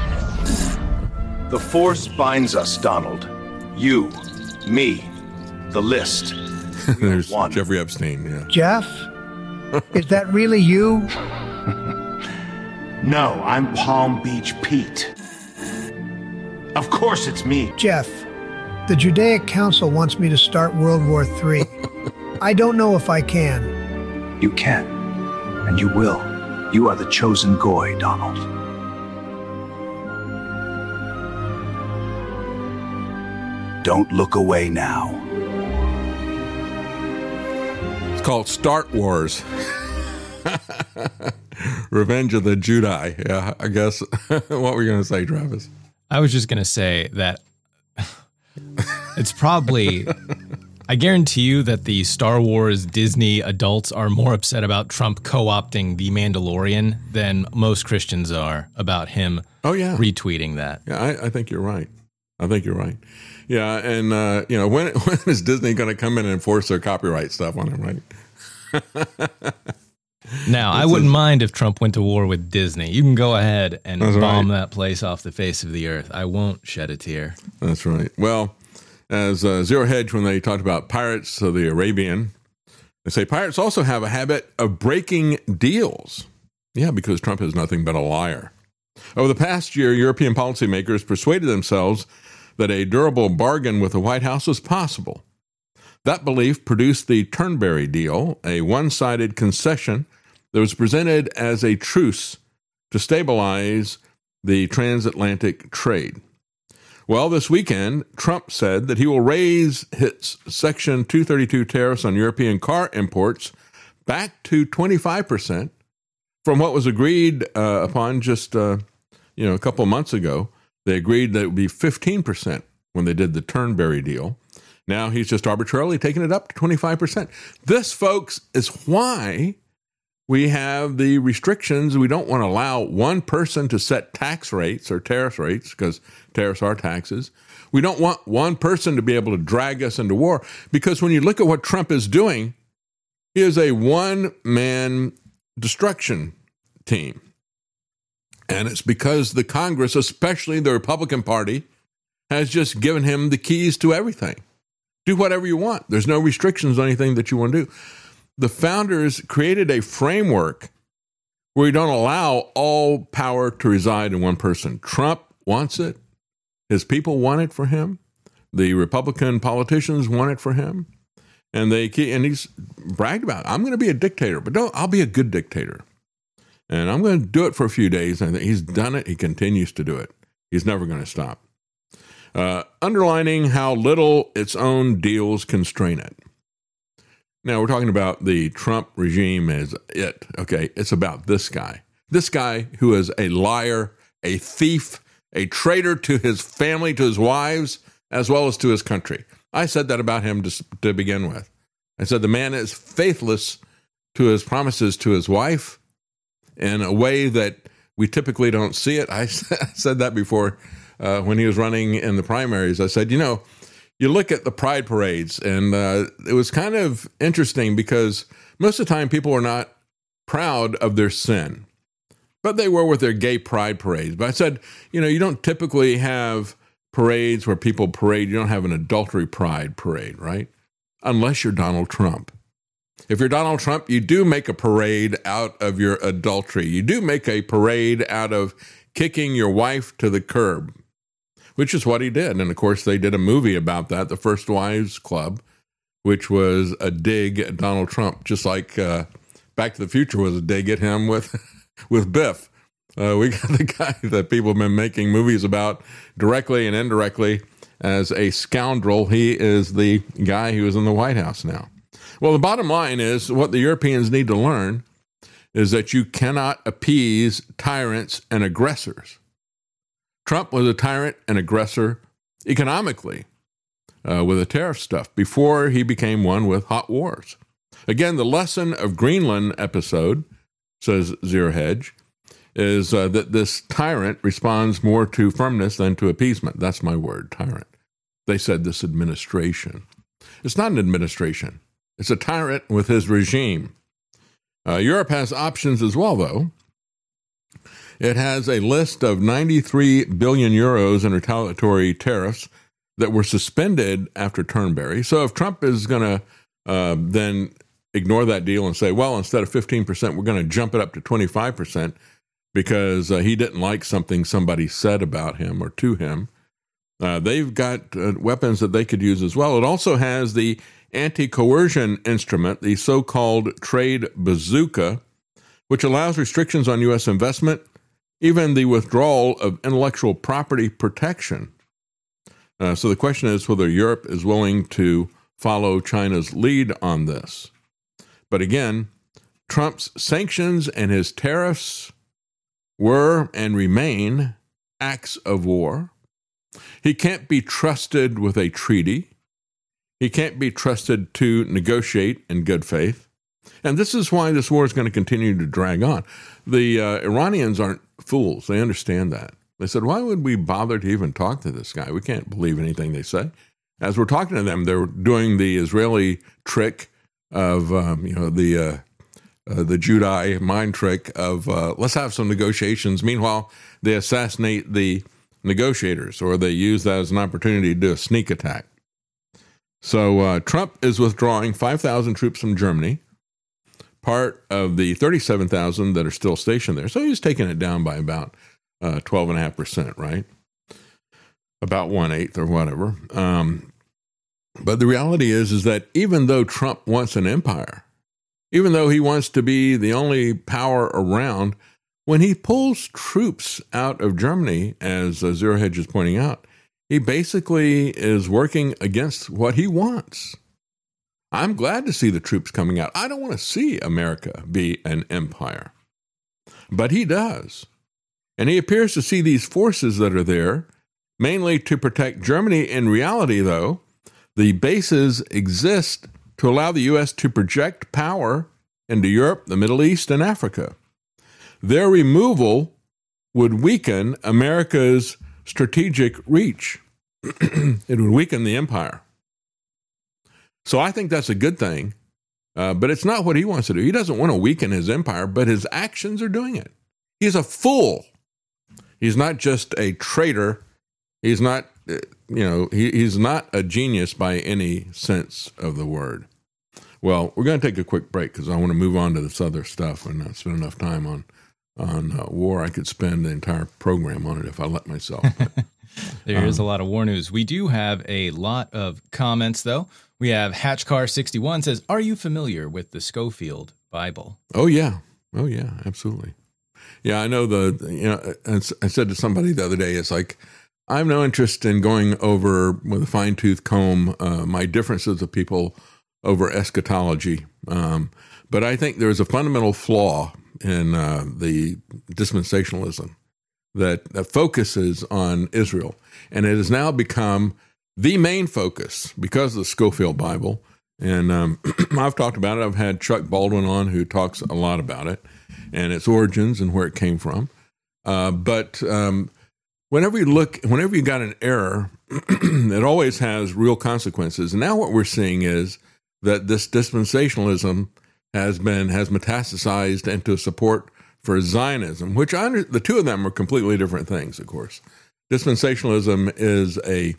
The force binds us, Donald. You, me, the list. There's Jeffrey Epstein, yeah. Jeff? Is that really you? No, I'm Palm Beach Pete. Of course it's me. Jeff, the Judaic Council wants me to start World War III. I don't know if I can. You can, and you will. You are the chosen Goy, Donald. Don't look away now. It's called Start Wars. Revenge of the Judai. Yeah, I guess. What were you going to say, Travis? I was just going to say that it's probably... I guarantee you that the Star Wars Disney adults are more upset about Trump co-opting The Mandalorian than most Christians are about him retweeting that. Yeah, I think you're right. Yeah, and when is Disney going to come in and enforce their copyright stuff on him, right? Now, I wouldn't mind if Trump went to war with Disney. You can go ahead and bomb that place off the face of the earth. I won't shed a tear. That's right. Well, as Zero Hedge, when they talked about Pirates of the Arabian, they say pirates also have a habit of breaking deals. Yeah, because Trump is nothing but a liar. Over the past year, European policymakers persuaded themselves that a durable bargain with the White House was possible. That belief produced the Turnberry deal, a one-sided concession that was presented as a truce to stabilize the transatlantic trade. Well, this weekend, Trump said that he will raise his Section 232 tariffs on European car imports back to 25% from what was agreed upon just a couple of months ago. They agreed that it would be 15% when they did the Turnberry deal. Now he's just arbitrarily taking it up to 25%. This, folks, is why we have the restrictions. We don't want to allow one person to set tax rates or tariff rates, because tariffs are taxes. We don't want one person to be able to drag us into war, because when you look at what Trump is doing, he is a one-man destruction team. And it's because the Congress, especially the Republican Party, has just given him the keys to everything. Do whatever you want. There's no restrictions on anything that you want to do. The founders created a framework where you don't allow all power to reside in one person. Trump wants it. His people want it for him. The Republican politicians want it for him. And he's bragged about it. I'm going to be a dictator, but I'll be a good dictator. And I'm going to do it for a few days. And he's done it. He continues to do it. He's never going to stop. Underlining how little its own deals constrain it. Now, we're talking about the Trump regime as it. Okay, it's about this guy. This guy who is a liar, a thief, a traitor to his family, to his wives, as well as to his country. I said that about him to begin with. I said the man is faithless to his promises to his wife in a way that we typically don't see it. I said that before when he was running in the primaries. I said, you look at the pride parades, and it was kind of interesting because most of the time people are not proud of their sin, but they were with their gay pride parades. But I said, you don't typically have parades where people parade. You don't have an adultery pride parade, right? Unless you're Donald Trump. If you're Donald Trump, you do make a parade out of your adultery. You do make a parade out of kicking your wife to the curb, which is what he did. And of course, they did a movie about that, The First Wives Club, which was a dig at Donald Trump, just like Back to the Future was a dig at him with Biff. We got the guy that people have been making movies about directly and indirectly as a scoundrel. He is the guy who is in the White House now. Well, the bottom line is what the Europeans need to learn is that you cannot appease tyrants and aggressors. Trump was a tyrant and aggressor economically with the tariff stuff before he became one with hot wars. Again, the lesson of Greenland episode, says Zero Hedge, is that this tyrant responds more to firmness than to appeasement. That's my word, tyrant. They said this administration. It's not an administration. It's a tyrant with his regime. Europe has options as well, though. It has a list of 93 billion euros in retaliatory tariffs that were suspended after Turnberry. So if Trump is going to then ignore that deal and say, well, instead of 15%, we're going to jump it up to 25% because he didn't like something somebody said about him or to him, they've got weapons that they could use as well. It also has the anti-coercion instrument, the so-called trade bazooka, which allows restrictions on U.S. investment, even the withdrawal of intellectual property protection. So the question is whether Europe is willing to follow China's lead on this. But again, Trump's sanctions and his tariffs were and remain acts of war. He can't be trusted with a treaty. He can't be trusted to negotiate in good faith. And this is why this war is going to continue to drag on. The Iranians aren't fools. They understand that. They said, why would we bother to even talk to this guy? We can't believe anything they say. As we're talking to them, they're doing the Israeli trick of, the the Judai mind trick of let's have some negotiations. Meanwhile, they assassinate the negotiators, or they use that as an opportunity to do a sneak attack. So Trump is withdrawing 5,000 troops from Germany, part of the 37,000 that are still stationed there. So he's taking it down by about 12.5%, right? About 1/8 or whatever. But the reality is that even though Trump wants an empire, even though he wants to be the only power around, when he pulls troops out of Germany, as Zero Hedge is pointing out, he basically is working against what he wants. I'm glad to see the troops coming out. I don't want to see America be an empire. But he does. And he appears to see these forces that are there, mainly to protect Germany. In reality, though, the bases exist to allow the U.S. to project power into Europe, the Middle East, and Africa. Their removal would weaken America's strategic reach. It would weaken the empire. So I think that's a good thing, but it's not what he wants to do. He doesn't want to weaken his empire, but his actions are doing it. He's a fool. He's not just a traitor. He's not, he's not a genius by any sense of the word. Well, we're going to take a quick break because I want to move on to this other stuff and not spend enough time on war. I could spend the entire program on it if I let myself. There is a lot of war news. We do have a lot of comments, though. We have Hatchcar61 says, "Are you familiar with the Schofield Bible?" Oh, yeah. Oh, yeah, absolutely. Yeah, I know I said to somebody the other day, it's like, I have no interest in going over with a fine-tooth comb my differences with people over eschatology. But I think there's a fundamental flaw in the dispensationalism that focuses on Israel. And it has now become the main focus because of the Schofield Bible. And I've talked about it. I've had Chuck Baldwin on who talks a lot about it and its origins and where it came from. But whenever you got an error, it always has real consequences. And now what we're seeing is that this dispensationalism has metastasized into support for Zionism, which the two of them are completely different things, of course. Dispensationalism is a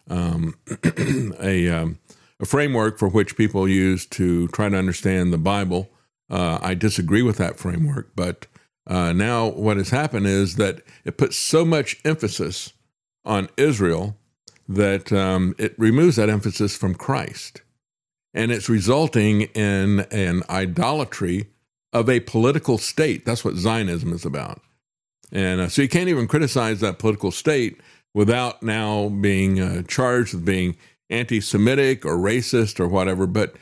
framework for which people use to try to understand the Bible. I disagree with that framework, but now what has happened is that it puts so much emphasis on Israel that it removes that emphasis from Christ. And it's resulting in an idolatry of a political state. That's what Zionism is about. And so you can't even criticize that political state without now being charged with being anti-Semitic or racist or whatever. But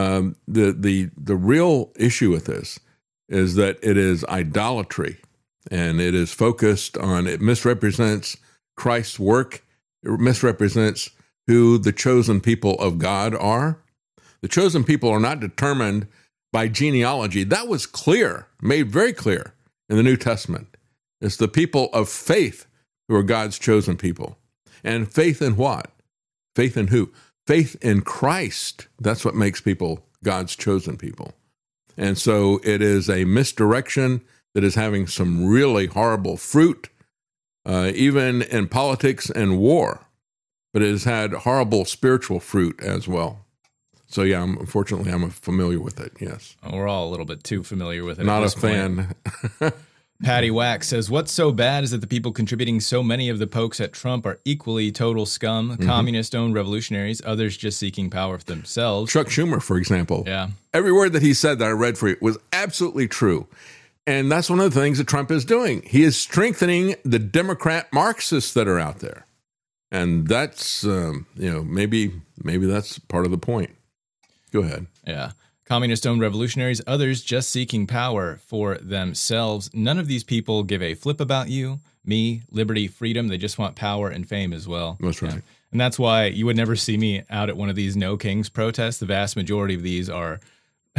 the real issue with this is that it is idolatry, and it is focused on, it misrepresents Christ's work. It misrepresents who the chosen people of God are. The chosen people are not determined by genealogy. That was clear, made very clear in the New Testament. It's the people of faith who are God's chosen people. And faith in what? Faith in who? Faith in Christ. That's what makes people God's chosen people. And so it is a misdirection that is having some really horrible fruit, even in politics and war. But it has had horrible spiritual fruit as well. So, yeah, unfortunately, I'm familiar with it, yes. We're all a little bit too familiar with it. Not a fan. Patty Wax says, "What's so bad is that the people contributing so many of the pokes at Trump are equally total scum, communist-owned revolutionaries, others just seeking power for themselves." Chuck Schumer, for example. Yeah. Every word that he said that I read for you was absolutely true. And that's one of the things that Trump is doing. He is strengthening the Democrat Marxists that are out there. And that's, maybe that's part of the point. Go ahead. Yeah. Communist-owned revolutionaries, others just seeking power for themselves. None of these people give a flip about you, me, liberty, freedom. They just want power and fame as well. That's right. Yeah. And that's why you would never see me out at one of these No Kings protests. The vast majority of these are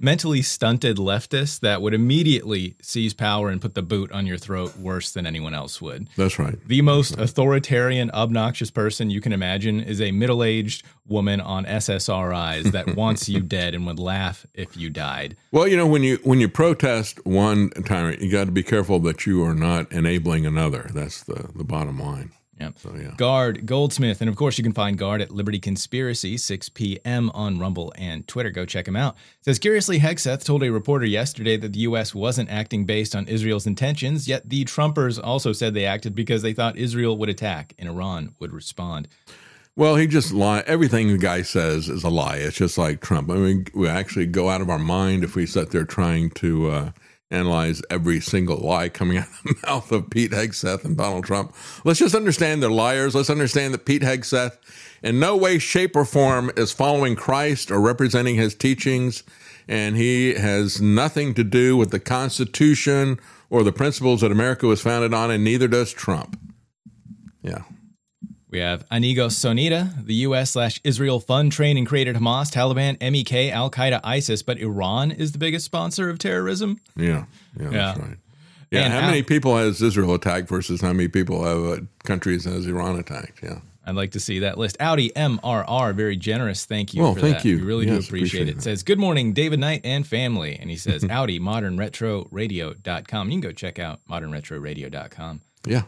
mentally stunted leftists that would immediately seize power and put the boot on your throat worse than anyone else would. That's right. The most authoritarian, obnoxious person you can imagine is a middle-aged woman on SSRIs that wants you dead and would laugh if you died. Well, when you protest one tyrant, you got to be careful that you are not enabling another. That's the bottom line. Yep. So, yeah. Guard Goldsmith. And of course, you can find Guard at Liberty Conspiracy, 6 p.m. on Rumble and Twitter. Go check him out. It says, curiously, Hegseth told a reporter yesterday that the U.S. wasn't acting based on Israel's intentions, yet the Trumpers also said they acted because they thought Israel would attack and Iran would respond. Well, he just lied. Everything the guy says is a lie. It's just like Trump. I mean, we actually go out of our mind if we sit there trying to analyze every single lie coming out of the mouth of Pete Hegseth and Donald Trump. Let's just understand they're liars. Let's understand that Pete Hegseth in no way, shape, or form is following Christ or representing his teachings, and he has nothing to do with the Constitution or the principles that America was founded on, and neither does Trump. Yeah. We have Inigo Sonita, the U.S./Israel fund trained and created Hamas, Taliban, MEK, Al-Qaeda, ISIS, but Iran is the biggest sponsor of terrorism. Yeah, that's right. Yeah, and how many people has Israel attacked versus how many people have countries has Iran attacked? Yeah. I'd like to see that list. Audi MRR, very generous. Thank you for thank that. you. We really do appreciate it. It says, good morning, David Knight and family. And he says, Audi, modernretroradio.com. You can go check out modernretroradio.com. Yeah.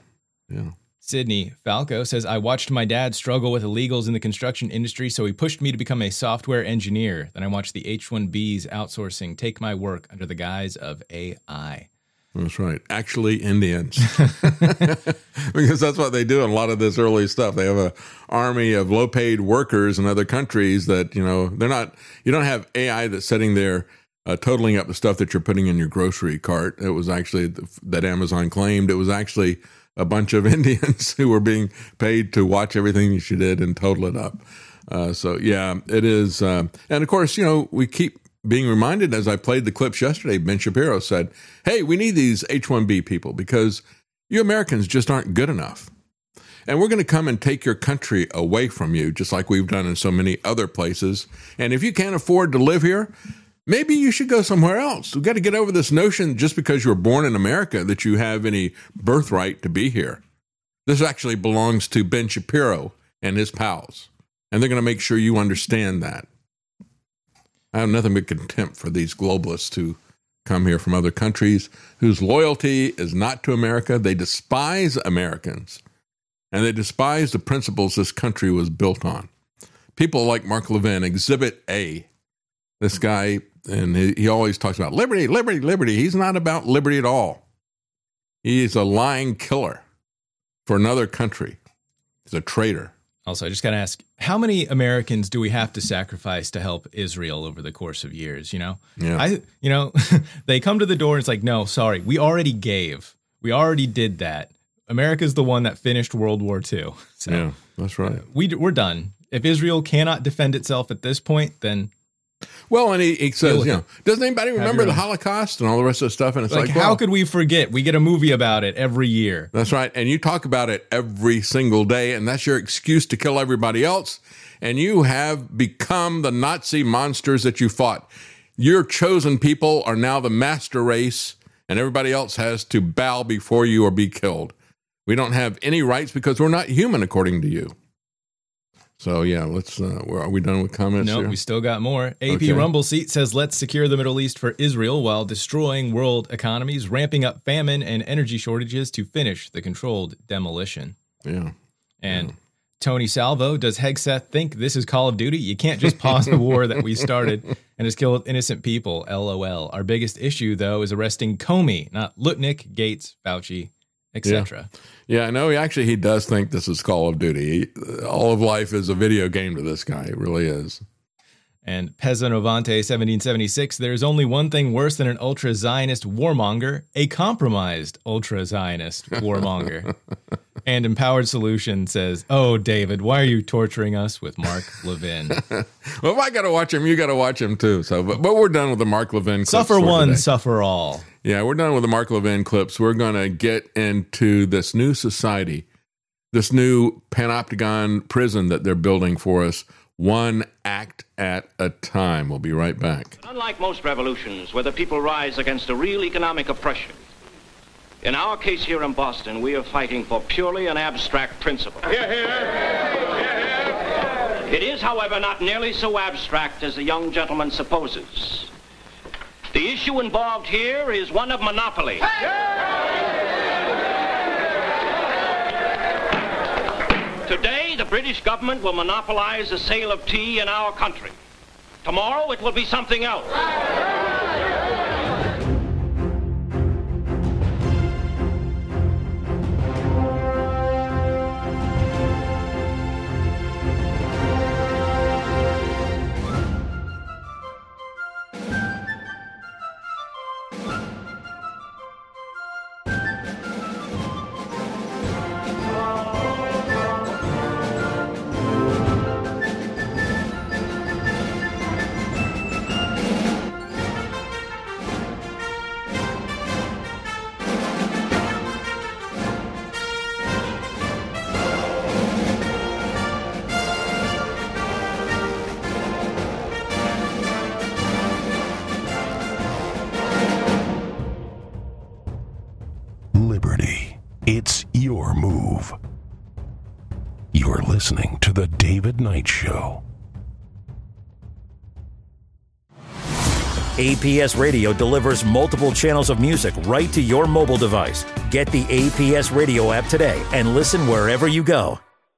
Sydney Falco says, I watched my dad struggle with illegals in the construction industry, so he pushed me to become a software engineer. Then I watched the H-1Bs outsourcing take my work under the guise of AI. That's right. Actually, Indians. Because that's what they do in a lot of this early stuff. They have an army of low-paid workers in other countries that, they're not, you don't have AI that's sitting there totaling up the stuff that you're putting in your grocery cart. It was actually, that Amazon claimed, it was actually a bunch of Indians who were being paid to watch everything she did and total it up. So, yeah, it is. And, of course, we keep being reminded, as I played the clips yesterday, Ben Shapiro said, hey, we need these H-1B people because you Americans just aren't good enough. And we're going to come and take your country away from you, just like we've done in so many other places. And if you can't afford to live here, maybe you should go somewhere else. We've got to get over this notion just because you were born in America that you have any birthright to be here. This actually belongs to Ben Shapiro and his pals. And they're going to make sure you understand that. I have nothing but contempt for these globalists who come here from other countries whose loyalty is not to America. They despise Americans, and they despise the principles this country was built on. People like Mark Levin, Exhibit A. This guy, and he always talks about liberty, liberty, liberty. He's not about liberty at all. He's a lying killer for another country. He's a traitor. Also, I just got to ask, how many Americans do we have to sacrifice to help Israel over the course of years, Yeah. They come to the door and it's like, no, sorry, we already gave. We already did that. America's the one that finished World War II. So, yeah, that's right. We're done. If Israel cannot defend itself at this point, then... Well, and he says, doesn't anybody remember the Holocaust and all the rest of the stuff? And it's like how could we forget? We get a movie about it every year. That's right. And you talk about it every single day, and that's your excuse to kill everybody else. And you have become the Nazi monsters that you fought. Your chosen people are now the master race, and everybody else has to bow before you or be killed. We don't have any rights because we're not human, according to you. So, yeah, let's, are we done with comments No, here? we still got more. AP Rumble Seat says, let's secure the Middle East for Israel while destroying world economies, ramping up famine and energy shortages to finish the controlled demolition. Yeah. And Tony Salvo, does Hegseth think this is Call of Duty? You can't just pause the war that we started and has killed innocent people. LOL. Our biggest issue, though, is arresting Comey, not Lutnick, Gates, Fauci, etc. Yeah, I know he does think this is Call of Duty. All of life is a video game to this guy. It really is. And Pesanovante 1776, there's only one thing worse than an ultra-Zionist warmonger, a compromised ultra-Zionist warmonger. And Empowered Solution says, oh, David, why are you torturing us with Mark Levin? Well, if I got to watch him, you got to watch him too. So, but we're done with the Mark Levin clips. Suffer one, suffer all. Yeah, we're done with the Mark Levin clips. We're going to get into this new society, this new Panopticon prison that they're building for us, one act at a time. We'll be right back. Unlike most revolutions where the people rise against a real economic oppression, in our case here in Boston, we are fighting for purely an abstract principle. Hear, hear. Hear, hear. It is, however, not nearly so abstract as the young gentleman supposes. The issue involved here is one of monopoly. Today, the British government will monopolize the sale of tea in our country. Tomorrow, it will be something else. Liberty. It's your move. You're listening to The David Knight Show. APS Radio delivers multiple channels of music right to your mobile device. Get the APS Radio app today and listen wherever you go.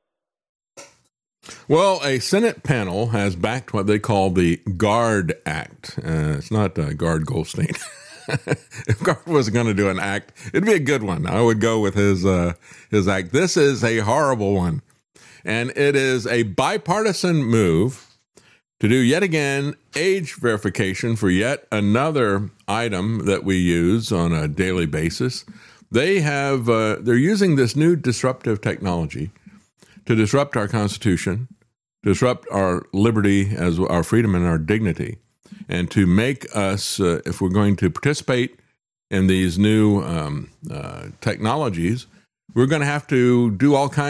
Well, a Senate panel has backed what they call the GUARD Act. It's not Guard Goldstein. If GUARD was going to do an act, it'd be a good one. I would go with his act. This is a horrible one. And it is a bipartisan move to do yet again age verification for yet another item that we use on a daily basis. They're using this new disruptive technology to disrupt our Constitution, disrupt our liberty, as our freedom and our dignity, and to make us, if we're going to participate in these new technologies, we're going to have to do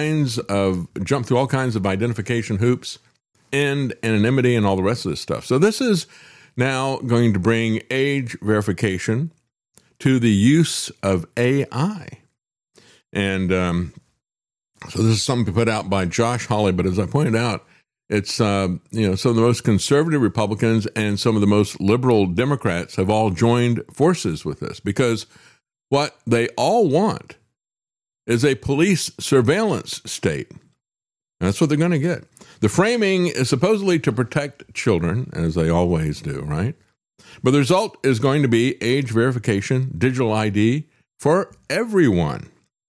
jump through all kinds of identification hoops and anonymity and all the rest of this stuff. So this is now going to bring age verification to the use of AI. And so this is something put out by Josh Hawley, but as I pointed out, it's some of the most conservative Republicans and some of the most liberal Democrats have all joined forces with this, because what they all want is a police surveillance state. And that's what they're going to get. The framing is supposedly to protect children, as they always do, right? But the result is going to be age verification, digital ID for everyone,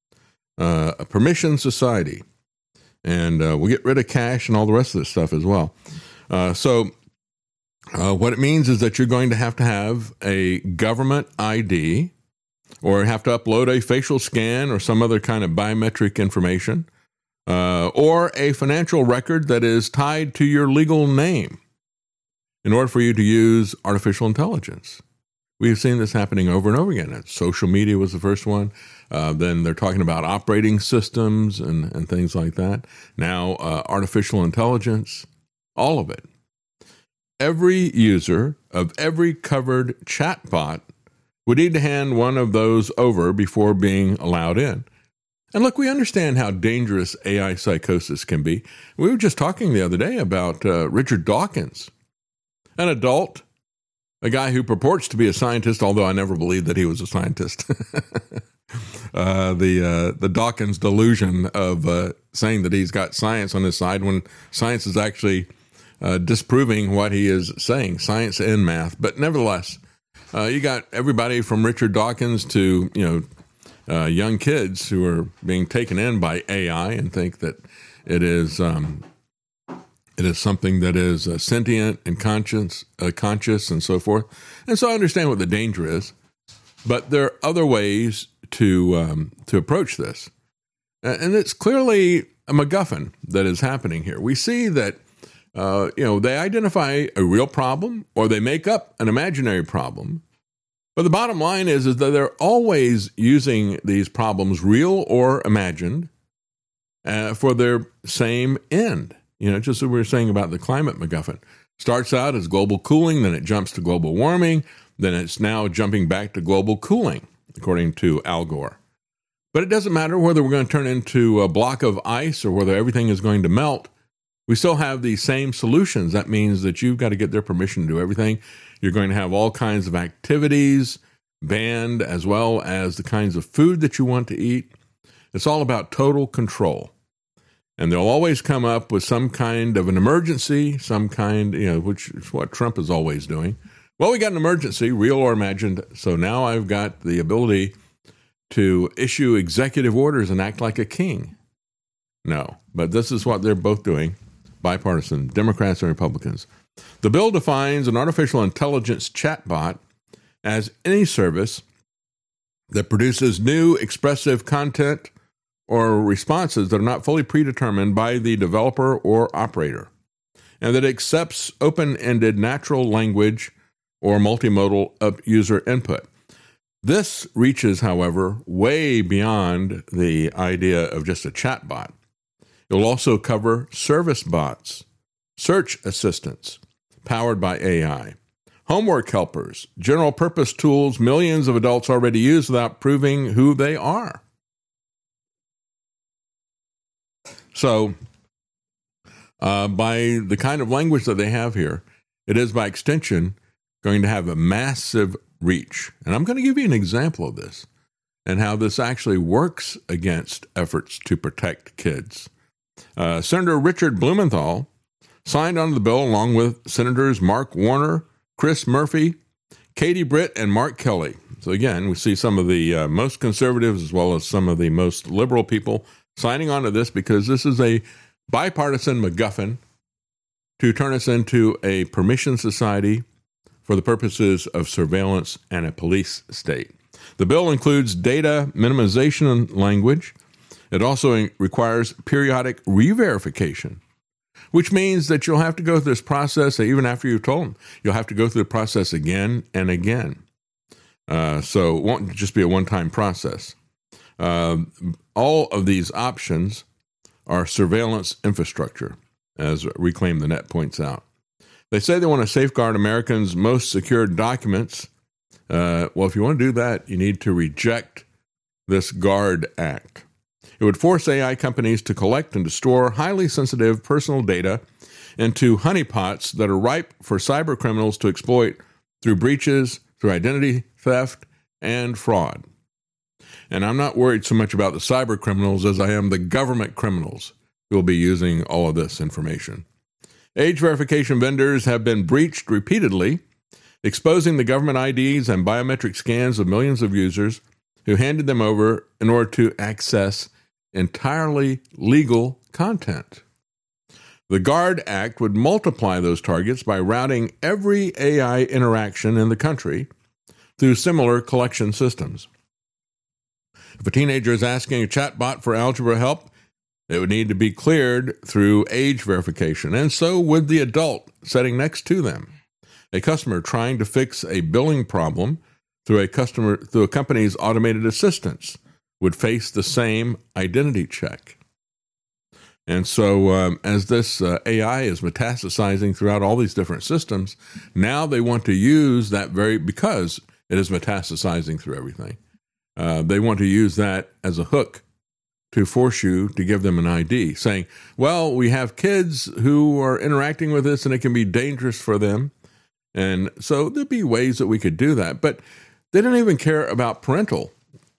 a permission society. And we'll get rid of cash and all the rest of this stuff as well. So what it means is that you're going to have a government ID, or have to upload a facial scan or some other kind of biometric information, or a financial record that is tied to your legal name in order for you to use artificial intelligence. We've seen this happening over and over again. Social media was the first one. Then they're talking about operating systems and things like that. Now, artificial intelligence, all of it. Every user of every covered chatbot would need to hand one of those over before being allowed in. And look, we understand how dangerous AI psychosis can be. We were just talking the other day about Richard Dawkins, an adult, a guy who purports to be a scientist, although I never believed that he was a scientist. The Dawkins delusion of saying that he's got science on his side when science is actually disproving what he is saying, science and math. But nevertheless, you got everybody from Richard Dawkins to, young kids who are being taken in by AI and think that it is something that is sentient and conscious and so forth. And so I understand what the danger is, but there are other ways to approach this. And it's clearly a MacGuffin that is happening here. We see that, they identify a real problem or they make up an imaginary problem. But the bottom line is that they're always using these problems, real or imagined, for their same end. just as we were saying about the climate MacGuffin. Starts out as global cooling, then it jumps to global warming, then it's now jumping back to global cooling, according to Al Gore. But it doesn't matter whether we're going to turn into a block of ice or whether everything is going to melt. We still have the same solutions. That means that you've got to get their permission to do everything. You're going to have all kinds of activities banned, as well as the kinds of food that you want to eat. It's all about total control. And they'll always come up with some kind of an emergency, some kind, which is what Trump is always doing. Well, we got an emergency, real or imagined, so now I've got the ability to issue executive orders and act like a king. No, but this is what they're both doing, bipartisan, Democrats and Republicans. The bill defines an artificial intelligence chatbot as any service that produces new expressive content or responses that are not fully predetermined by the developer or operator, and that accepts open-ended natural language or multimodal user input. This reaches, however, way beyond the idea of just a chatbot. It will also cover service bots, search assistants powered by AI, homework helpers, general purpose tools millions of adults already use without proving who they are. So, by the kind of language that they have here, it is by extension going to have a massive reach. And I'm going to give you an example of this and how this actually works against efforts to protect kids. Senator Richard Blumenthal signed onto the bill along with Senators Mark Warner, Chris Murphy, Katie Britt, and Mark Kelly. So again, we see some of the most conservatives as well as some of the most liberal people signing on to this because this is a bipartisan MacGuffin to turn us into a permission society for the purposes of surveillance and a police state. The bill includes data minimization language. It also requires periodic re-verification, which means that you'll have to go through this process even after you've told them. You'll have to go through the process again and again. So it won't just be a one-time process. All of these options are surveillance infrastructure, as Reclaim the Net points out. They say they want to safeguard Americans' most secure documents. Well, if you want to do that, you need to reject this GUARD Act. It would force AI companies to collect and to store highly sensitive personal data into honeypots that are ripe for cyber criminals to exploit through breaches, through identity theft, and fraud. And I'm not worried so much about the cyber criminals as I am the government criminals who will be using all of this information. Age verification vendors have been breached repeatedly, exposing the government IDs and biometric scans of millions of users who handed them over in order to access entirely legal content. The GUARD Act would multiply those targets by routing every AI interaction in the country through similar collection systems. If a teenager is asking a chatbot for algebra help, it would need to be cleared through age verification, and so would the adult sitting next to them. A customer trying to fix a billing problem through a company's automated assistants would face the same identity check. And so as this AI is metastasizing throughout all these different systems, now they want to use that because it is metastasizing through everything. They want to use that as a hook to force you to give them an ID, saying, well, we have kids who are interacting with this and it can be dangerous for them. And so there'd be ways that we could do that. But they don't even care about parental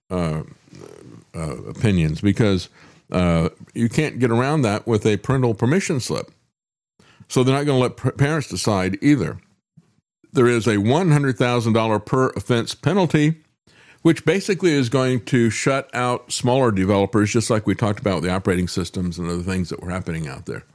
opinions because you can't get around that with a parental permission slip. So they're not going to let parents decide either. There is a $100,000 per offense penalty, which basically is going to shut out smaller developers, just like we talked about with the operating systems and other things that were happening out there.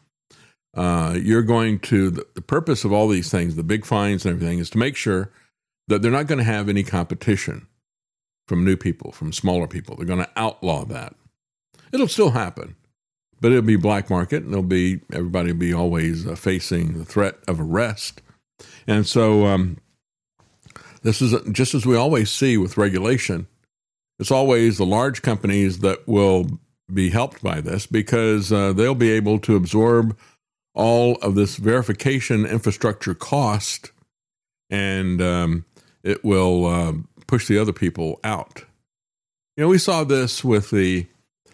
The purpose of all these things, the big fines and everything, is to make sure that they're not going to have any competition from new people, from smaller people. They're going to outlaw that. It'll still happen, but it'll be black market, and everybody will be always facing the threat of arrest. And so this is just as we always see with regulation. It's always the large companies that will be helped by this because they'll be able to absorb all of this verification infrastructure cost, and it will push the other people out. You know, we saw this with the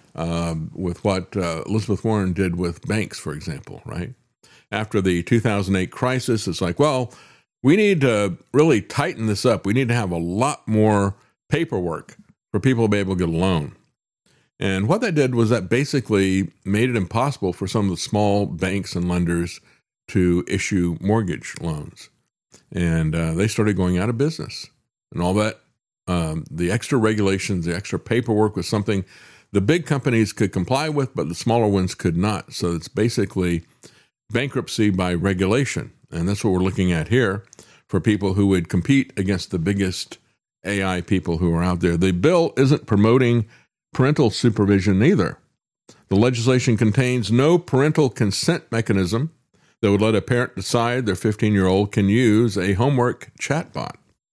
with what Elizabeth Warren did with banks, for example, right? After the 2008 crisis, it's like, well, we need to really tighten this up. We need to have a lot more paperwork for people to be able to get a loan. And what that did was that basically made it impossible for some of the small banks and lenders to issue mortgage loans. And they started going out of business. And all that, the extra regulations, the extra paperwork was something the big companies could comply with, but the smaller ones could not. So it's basically bankruptcy by regulation. And that's what we're looking at here for people who would compete against the biggest AI people who are out there. The bill isn't promoting parental supervision either. The legislation contains no parental consent mechanism that would let a parent decide their 15-year-old can use a homework chatbot,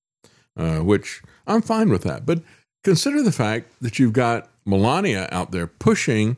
which I'm fine with that. But consider the fact that you've got Melania out there pushing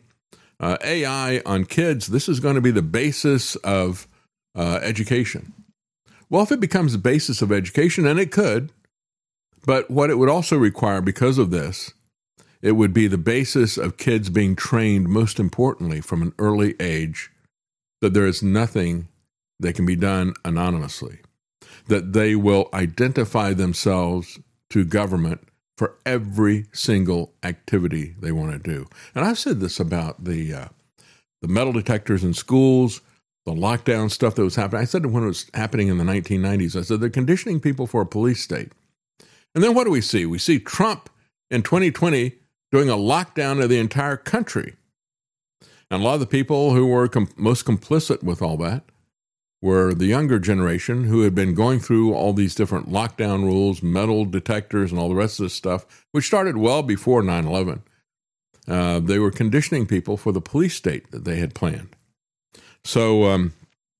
AI on kids. This is going to be the basis of education. Well, if it becomes the basis of education, and it could, but what it would also require because of this, it would be the basis of kids being trained, most importantly, from an early age, that there is nothing that can be done anonymously, that they will identify themselves to government for every single activity they want to do. And I've said this about the metal detectors in schools, the lockdown stuff that was happening. I said it when it was happening in the 1990s. I said they're conditioning people for a police state. And then what do we see? We see Trump in 2020 doing a lockdown of the entire country. And a lot of the people who were most complicit with all that were the younger generation who had been going through all these different lockdown rules, metal detectors, and all the rest of this stuff, which started well before 9/11. They were conditioning people for the police state that they had planned. So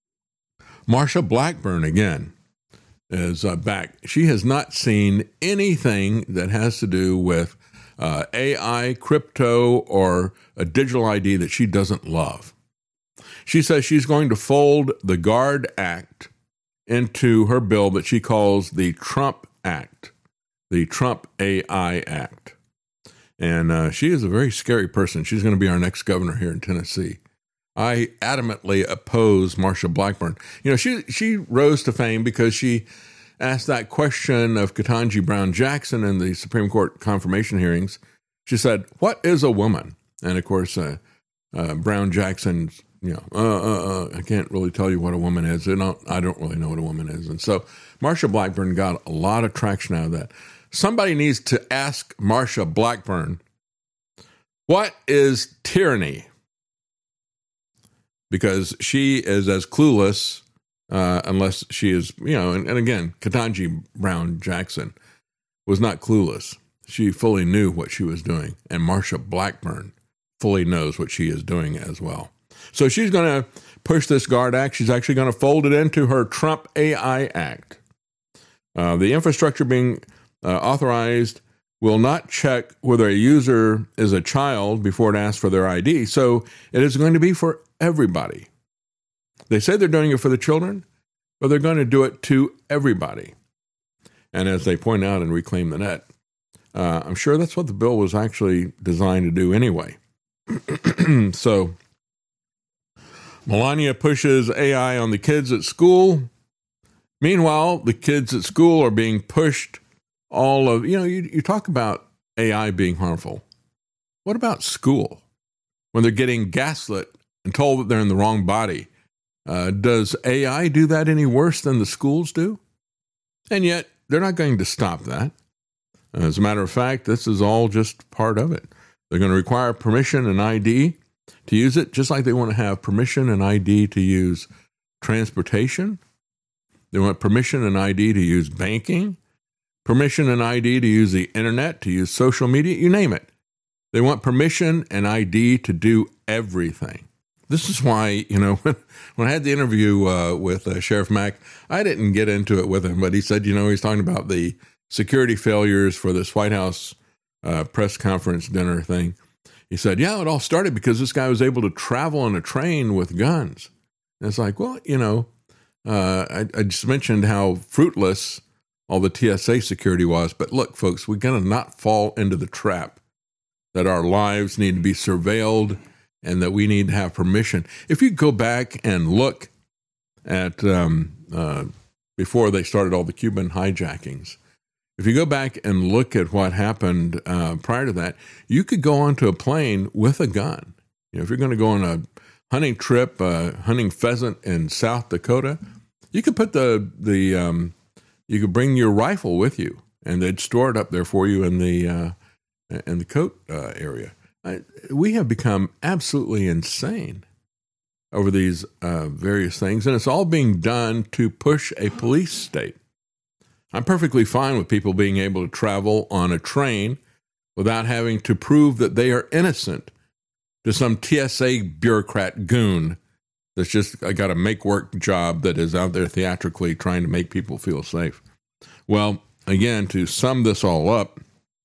Marsha Blackburn, again, is back. She has not seen anything that has to do with AI, crypto, or a digital ID that she doesn't love. She says she's going to fold the GUARD Act into her bill that she calls the Trump Act, the Trump AI Act. And she is a very scary person. She's going to be our next governor here in Tennessee. I adamantly oppose Marsha Blackburn. You know, she rose to fame because she asked that question of Ketanji Brown Jackson in the Supreme Court confirmation hearings. She said, "What is a woman?" And of course, Brown Jackson, I can't really tell you what a woman is. I don't really know what a woman is. And so Marsha Blackburn got a lot of traction out of that. Somebody needs to ask Marsha Blackburn, what is tyranny? Because she is as clueless, unless she is, and again, Ketanji Brown Jackson was not clueless. She fully knew what she was doing. And Marsha Blackburn fully knows what she is doing as well. So she's going to push this GUARD Act. She's actually going to fold it into her Trump AI Act. The infrastructure being authorized will not check whether a user is a child before it asks for their ID. So it is going to be for everybody. They say they're doing it for the children, but they're going to do it to everybody. And as they point out in Reclaim the Net, I'm sure that's what the bill was actually designed to do anyway. So Melania pushes AI on the kids at school. Meanwhile, the kids at school are being pushed all of, you talk about AI being harmful. What about school? When they're getting gaslit and told that they're in the wrong body, does AI do that any worse than the schools do? And yet, they're not going to stop that. As a matter of fact, this is all just part of it. They're going to require permission and ID to use it, just like they want to have permission and ID to use transportation. They want permission and ID to use banking, permission and ID to use the internet, to use social media, you name it. They want permission and ID to do everything. This is why, when I had the interview with Sheriff Mack, I didn't get into it with him, but he said, he's talking about the security failures for this White House press conference dinner thing. He said, it all started because this guy was able to travel on a train with guns. And it's like, well, I just mentioned how fruitless all the TSA security was. But look, folks, we're going to not fall into the trap that our lives need to be surveilled and that we need to have permission. If you go back and look at before they started all the Cuban hijackings, if you go back and look at what happened prior to that, you could go onto a plane with a gun. If you're going to go on a hunting trip, hunting pheasant in South Dakota, you could put you could bring your rifle with you, and they'd store it up there for you in the coat area. We have become absolutely insane over these various things, and it's all being done to push a police state. I'm perfectly fine with people being able to travel on a train without having to prove that they are innocent to some TSA bureaucrat goon that's just got a make-work job that is out there theatrically trying to make people feel safe. Well, again, to sum this all up,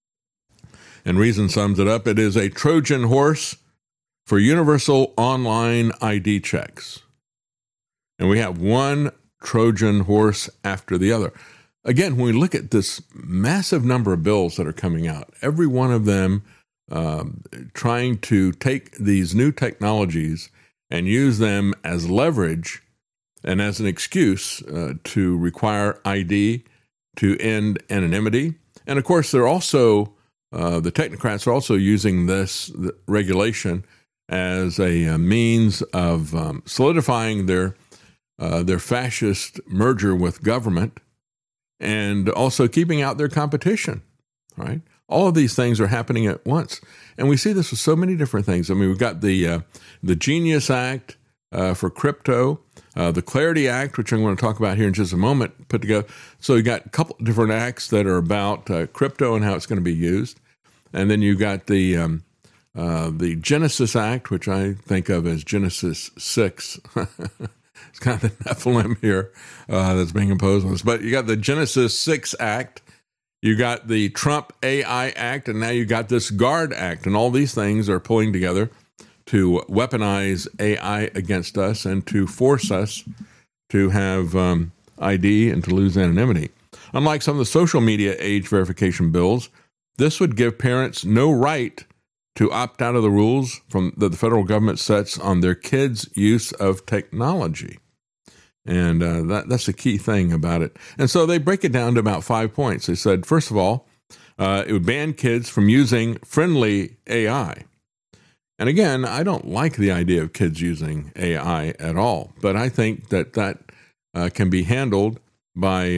and Reason sums it up, it is a Trojan horse for universal online ID checks. And we have one Trojan horse after the other. Again, when we look at this massive number of bills that are coming out, every one of them trying to take these new technologies and use them as leverage and as an excuse to require ID to end anonymity. And of course, they're also, the technocrats are also using this regulation as a means of solidifying their fascist merger with government, and also keeping out their competition, right? All of these things are happening at once. And we see this with so many different things. I mean, we've got the Genius Act for crypto, the Clarity Act, which I'm going to talk about here in just a moment, put together. So you got a couple of different acts that are about crypto and how it's going to be used. And then you got the Genesis Act, which I think of as Genesis 6. It's kind of the Nephilim here that's being imposed on us. But you got the Genesis 6 Act, you got the Trump AI Act, and now you got this GUARD Act. And all these things are pulling together to weaponize AI against us and to force us to have ID and to lose anonymity. Unlike some of the social media age verification bills, this would give parents no right to opt out of the rules that the federal government sets on their kids' use of technology. And that's the key thing about it. And so they break it down to about 5 points. They said, first of all, it would ban kids from using friendly AI. And again, I don't like the idea of kids using AI at all, but I think that can be handled by,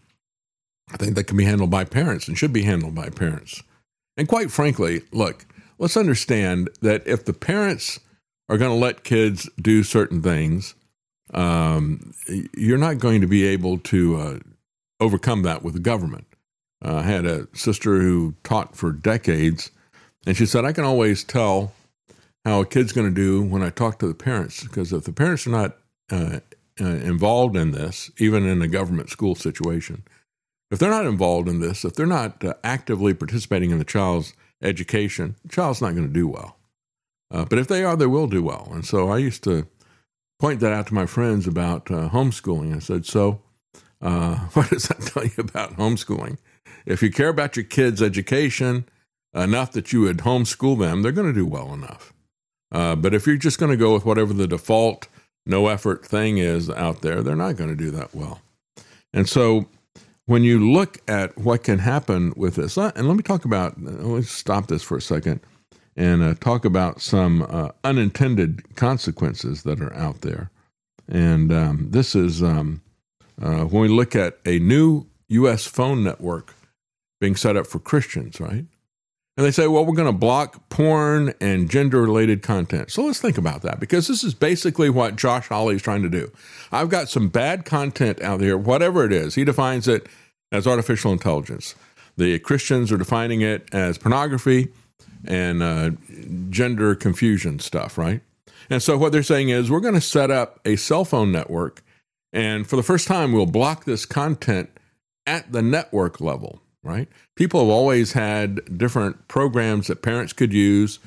parents and should be handled by parents. And quite frankly, look, let's understand that if the parents are going to let kids do certain things, you're not going to be able to overcome that with the government. I had a sister who taught for decades, and she said, I can always tell how a kid's going to do when I talk to the parents, because if the parents are not involved in this, even in a government school situation, if they're not involved in this, if they're not actively participating in the child's education, the child's not going to do well. But if they are, they will do well. And so I used to point that out to my friends about homeschooling. I said, so what does that tell you about homeschooling? If you care about your kids' education enough that you would homeschool them, they're going to do well enough. But if you're just going to go with whatever the default no effort thing is out there, they're not going to do that well. And so when you look at what can happen with this, and let me stop this for a second and talk about some unintended consequences that are out there. And this is when we look at a new U.S. phone network being set up for Christians, right? And they say, well, we're going to block porn and gender-related content. So let's think about that, because this is basically what Josh Hawley is trying to do. I've got some bad content out there, whatever it is. He defines it as artificial intelligence. The Christians are defining it as pornography and gender confusion stuff, right? And so what they're saying is we're going to set up a cell phone network, and for the first time, we'll block this content at the network level, right? People have always had different programs that parents could use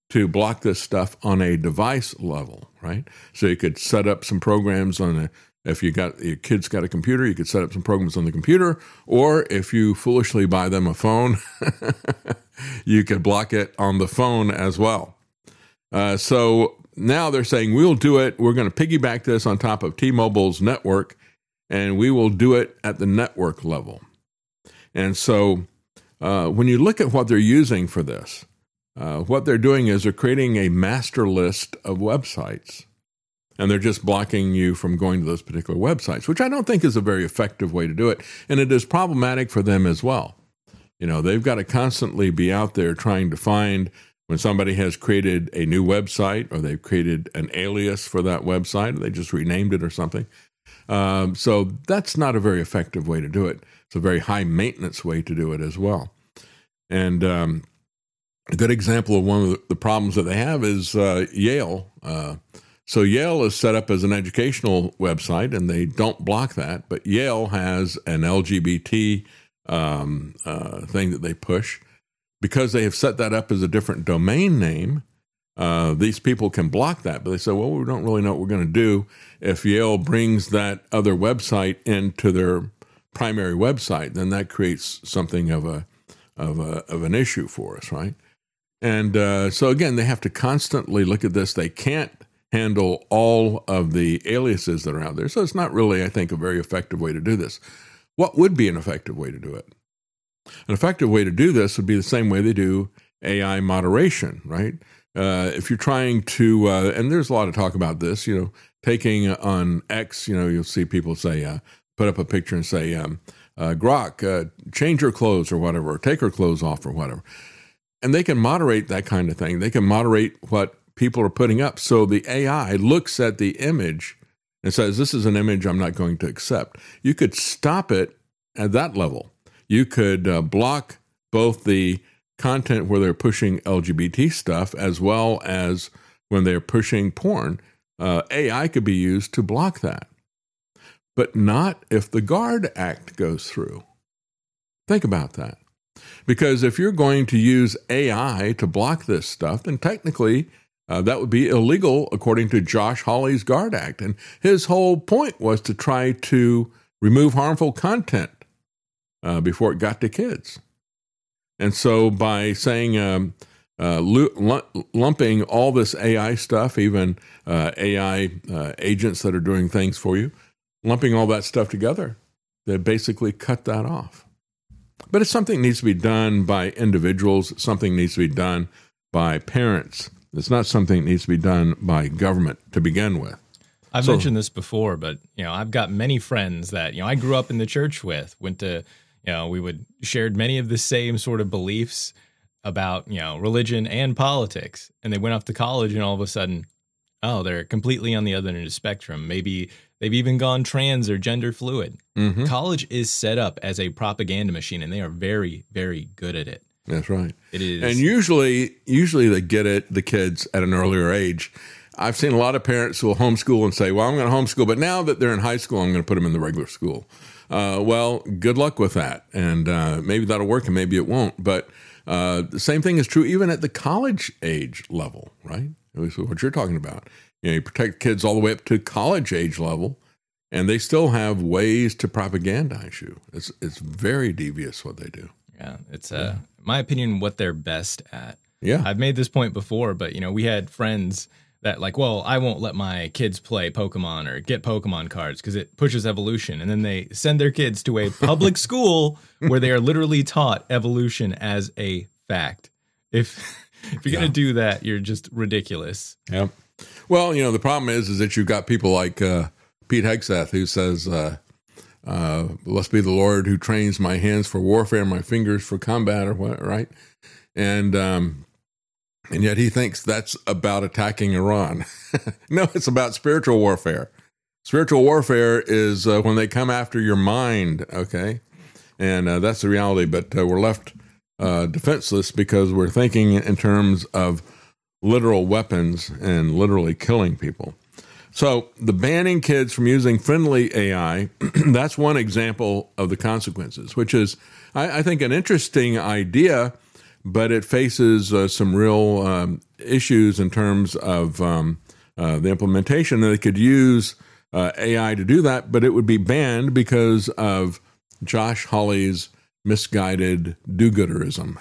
to block this stuff on a device level, right? So you could set up some programs if your kid's got a computer, you could set up some programs on the computer, or if you foolishly buy them a phone, you could block it on the phone as well. So now they're saying, we'll do it. We're going to piggyback this on top of T-Mobile's network, and we will do it at the network level. And so when you look at what they're using for this, what they're doing is they're creating a master list of websites, and they're just blocking you from going to those particular websites, which I don't think is a very effective way to do it. And it is problematic for them as well. You know, they've got to constantly be out there trying to find when somebody has created a new website, or they've created an alias for that website, or they just renamed it or something. So that's not a very effective way to do it. It's a very high maintenance way to do it as well. And a good example of one of the problems that they have is Yale. So Yale is set up as an educational website, and they don't block that. But Yale has an LGBT thing that they push. Because they have set that up as a different domain name, these people can block that. But they say, well, we don't really know what we're going to do if Yale brings that other website into their primary website. Then that creates something of an issue for us, right? And so again, they have to constantly look at this. They can't handle all of the aliases that are out there. So it's not really, I think, a very effective way to do this. What would be an effective way to do it? An effective way to do this would be the same way they do AI moderation, right? If you're trying to, and there's a lot of talk about this, you know, taking on X, you know, you'll see people say, put up a picture and say, Grok, change her clothes or whatever, or take her clothes off or whatever. And they can moderate that kind of thing. They can moderate what people are putting up. So the AI looks at the image and says, this is an image I'm not going to accept. You could stop it at that level. You could block both the content where they're pushing LGBT stuff as well as when they're pushing porn. AI could be used to block that, but not if the GUARD Act goes through. Think about that. Because if you're going to use AI to block this stuff, then technically that would be illegal according to Josh Hawley's GUARD Act. And his whole point was to try to remove harmful content before it got to kids. And so by saying, lumping all this AI stuff, even AI agents that are doing things for you, lumping all that stuff together, they basically cut that off. But it's something that needs to be done by individuals. Something needs to be done by parents. It's not something that needs to be done by government to begin with. I've mentioned this before, but I've got many friends that I grew up in the church with. Went to we shared many of the same sort of beliefs about religion and politics, and they went off to college, and all of a sudden, they're completely on the other end of the spectrum. Maybe they've even gone trans or gender fluid. Mm-hmm. College is set up as a propaganda machine, and they are very, very good at it. That's right. It is. And usually they get it, the kids, at an earlier age. I've seen a lot of parents who will homeschool and say, well, I'm going to homeschool, but now that they're in high school, I'm going to put them in the regular school. Well, good luck with that. And maybe that'll work and maybe it won't. But the same thing is true even at the college age level, right? At least what you're talking about. You protect kids all the way up to college age level, and they still have ways to propagandize you. It's very devious what they do. Yeah, it's in my opinion what they're best at. Yeah, I've made this point before, but we had friends that I won't let my kids play Pokemon or get Pokemon cards because it pushes evolution, and then they send their kids to a public school where they are literally taught evolution as a fact. If you're going to do that, you're just ridiculous. Yeah. Well, the problem is that you've got people like Pete Hegseth who says, blessed be the Lord who trains my hands for warfare, my fingers for combat, or what, right? And yet he thinks that's about attacking Iran. No, it's about spiritual warfare. Spiritual warfare is when they come after your mind, okay? And that's the reality. But we're left defenseless because we're thinking in terms of literal weapons and literally killing people. So the banning kids from using friendly AI, that's one example of the consequences, which is, I think, an interesting idea. but it faces some real issues in terms of the implementation. They could use AI to do that, but it would be banned because of Josh Hawley's misguided do-gooderism.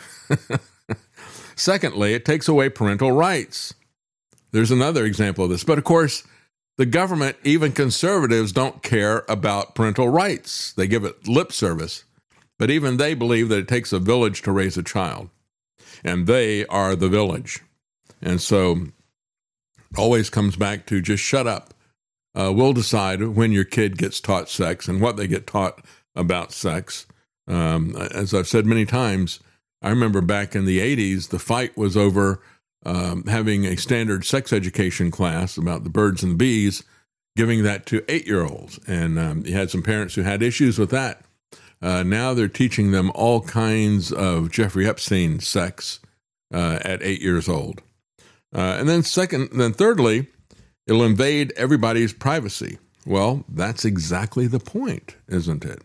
Secondly, it takes away parental rights. There's another example of this. But of course, the government, even conservatives, don't care about parental rights. They give it lip service. But even they believe that it takes a village to raise a child. And they are the village. And so it always comes back to just shut up. We'll decide when your kid gets taught sex and what they get taught about sex. As I've said many times, I remember back in the 80s, the fight was over having a standard sex education class about the birds and the bees, giving that to 8-year-olds. And you had some parents who had issues with that. Now they're teaching them all kinds of Jeffrey Epstein sex at 8 years old. And then thirdly, it'll invade everybody's privacy. Well, that's exactly the point, isn't it?